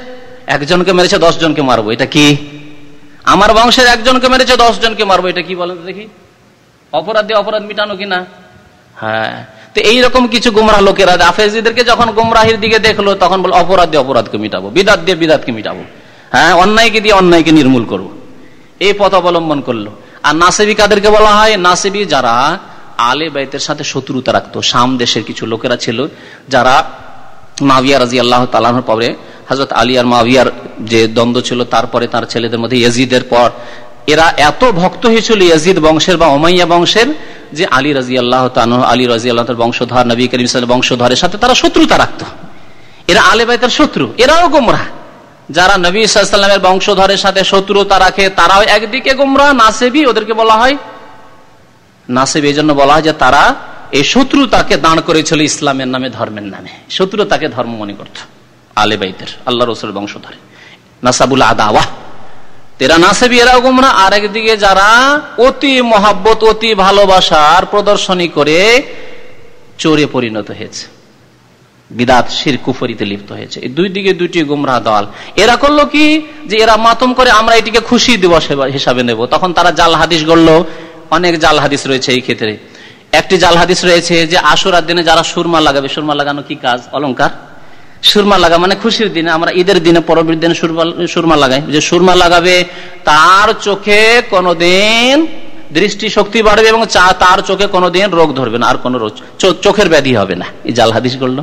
A: একজনকে মেরেছে 10 জনকে মারবো, এটা কি? আমার বংশের একজনকে মেরেছে 10 জনকে মারবো, এটা কি বলেন দেখি? অপরাধ দিয়ে অপরাধ মিটানো কিনা? হ্যাঁ। তো এইরকম কিছু গুমরাহ লোকেরা হাফেজিদেরকে যখন গুমরাহির দিকে দেখলো তখন বল অপরাধ দিয়ে অপরাধকে মিটাবো, বিদাত দিয়ে বিদাতকে মিটাবো, হ্যাঁ, অন্যায়কে দিয়ে অন্যায়কে নির্মূল করবো, এই পথ অবলম্বন করলো। আর নাসিবী কাদেরকে বলা হয়? নাসিবী যারা আলে বাইতের সাথে শত্রুতা রাখতো। শাম দেশের কিছু লোকেরা ছিল যারা মুআবিয়া রাদিয়াল্লাহু তাআলা আনহুর পরে হযরত আলী আর মুআবিয়ার যে দ্বন্দ্ব ছিল, তারপরে তার ছেলেদের মধ্যে ইয়াজিদের পর এরা এত ভক্ত হয়েছিল ইয়াজিদ বংশের বা উমাইয়া বংশের যে আলী রাদিয়াল্লাহু তাআলা আলী রাদিয়াল্লাহু তাআলার বংশধর নবী করিম সাল্লাল্লাহু আলাইহি ওয়াসাল্লাম বংশধরের সাথে তারা শত্রুতা রাখতো। এরা আলে বাইতের শত্রু, এরাও গোমরাহ। যারা নবী সাল্লাল্লাহু আলাইহি ওয়াসাল্লামের বংশধরের সাথে শত্রুতা রাখে তারাও একদিকে গোমরাহ। নাসিবী ওদেরকে বলা হয় নাসিবী, এই জন্য বলা হয় যে তারা এই শত্রুতাকে দাঁড় করেছিল ইসলামের নামে, ধর্মের নামে। শত্রুতাকে ধর্ম মনে করত আলে বাইতের, আল্লাহ রাসূলের বংশধর, নাসাবুল আদাওয়াহ। এরা নাসিবী, এরাও গোমরাহ। আর একদিকে যারা অতি মহাব্বত, অতি ভালোবাসার প্রদর্শনী করে চোরে পরিণত হয়েছে, বিদাত শিরক কুফরিতে লিপ্ত হয়েছে। এই দুই দিকে দুইটি গোমরাহ দল। এরা করলো কি যে এরা মাতম করে আমরা এটিকে খুশি দিবস হিসাবে নেব। তখন তারা জাল হাদিস গড়লো। অনেক জাল হাদিস রয়েছে এই ক্ষেত্রে। একটি জাল হাদিস রয়েছে যে আশুরার দিনে যারা সুরমা লাগাবে, সুরমা লাগানো কি কাজ? অলংকার। সুরমা লাগা মানে খুশির দিনে, আমরা ঈদের দিনে পরবর্তী দিনে সুরমা লাগাই। যে সুরমা লাগাবে তার চোখে কোনোদিন দৃষ্টি শক্তি বাড়বে এবং তার চোখে কোনোদিন রোগ ধরবে না, আর কোন চোখের ব্যাধি হবে না। এই জাল হাদিস করলো।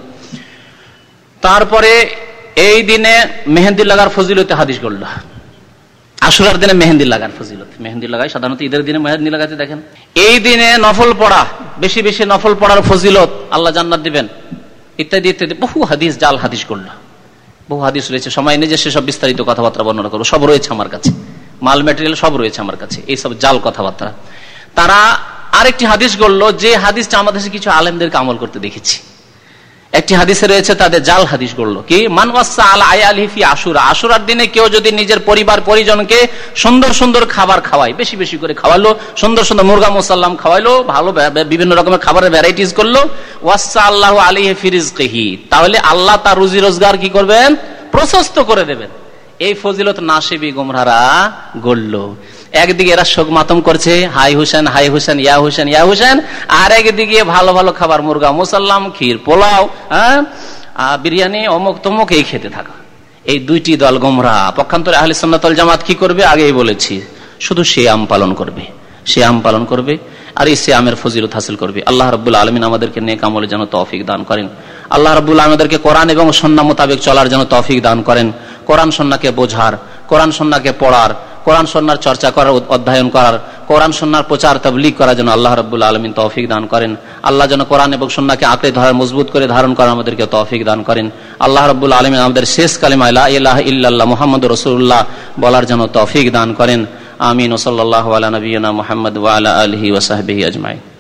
A: তারপরে এই দিনে মেহেন্দি লাগার ফজিলতে হাদিস করলো। আশুরার দিনে মেহেন্দি লাগার ফজিলত, মেহেন্দি লাগায় সাধারণত, ঈদের দিনে মেহেন্দি লাগাতে দেখেন। এই দিনে নফল পড়া, বেশি বেশি নফল পড়ার ফজিলত, আল্লাহ জান্নাত দিবেন, ইত্যাদি ইত্যাদি বহু হাদিস জাল হাদিস করলো। বহু হাদিস রয়েছে, সময় নেই যে সেসব বিস্তারিত কথাবার্তা বর্ণনা করবো। সব রয়েছে আমার কাছে, মাল ম্যাটেরিয়াল সব রয়েছে আমার কাছে, এইসব জাল কথাবার্তা। তারা আরেকটি হাদিস করলো, যে হাদিসটা আমাদের কিছু আলেমদেরকে আমল করতে দেখেছি। একটি হাদিসে রয়েছে তাদের জাল হাদিস করলো কি, মান ওয়াসা আলা আয়ালিহি ফি আশুরা, আশুরার দিনে কেউ যদি নিজের পরিবার পরিজনকে সুন্দর সুন্দর খাবার খাওয়ায়, বেশি বেশি করে খাওয়ালো, সুন্দর সুন্দর মুরগা মুসাল্লাম খাওয়াইলো, ভালো বিভিন্ন রকমের খাবারের ভ্যারাইটিস করলো, ওয়াসা আল্লাহু আলাইহি ফি রিজকিহি, তাহলে আল্লাহ তার রুজি রোজগার কি করবেন? প্রশস্ত করে দেবেন। এই ফজিলত নাসিবী গোমরাহরা গড়লো। একদিকে এরা শোক মাতম করছে, হাই হুসেন হাই হুসেন ইয়া হুসেন ইয়া হুসেন, আর একদিকে ভালো ভালো খাবার, মুরগা মুসাল্লাম, ক্ষীর, পোলাও, বিরিয়ানি, অমুক তমুক, এই খেতে থাকা। এই দুইটি দল গোমরাহ। পক্ষান্তরে আহলে সুন্নাত ওয়াল জামাত কি করবে? আগেই বলেছি, শুধু সিয়াম পালন করবে, সিয়াম পালন করবে, আর এই সিয়ামের ফজিলত হাসিল করবে। আল্লাহ রাব্বুল আলামিন আমাদেরকে নেক আমলের জন্য তৌফিক দান করেন। আল্লাহ রাব্বুল আলামিন আমাদেরকে কোরআন এবং সুন্নাহ মোতাবেক চলার জন্য তৌফিক দান করেন। কোরআন সুন্নাহকে বোঝার, কোরআন সুন্নাহকে পড়ার, কোরআন সুন্নাহর চর্চা করার, অধ্যয়ন করার, কোরআন সুন্নাহর প্রচার তাবলীগ করার জন্য আল্লাহ রাব্বুল আলামিন তৌফিক দান করেন। আল্লাহ যেন কোরআন এবং সুন্নাহকে আঁকড়ে ধরার, মজবুত করে ধারণ করার আমাদেরকে তৌফিক দান করেন। আল্লাহ রাব্বুল আলামিন আমাদের শেষ কালিমা লা ইলাহা ইল্লাল্লাহ মুহাম্মাদুর রাসূলুল্লাহ বলার জন্য তৌফিক দান করেন। আমিন। সাল্লাল্লাহু আলা নবিয়িনা মুহাম্মদ ওয়া আলা আলিহি ওয়া সাহবিহি আজমাইন।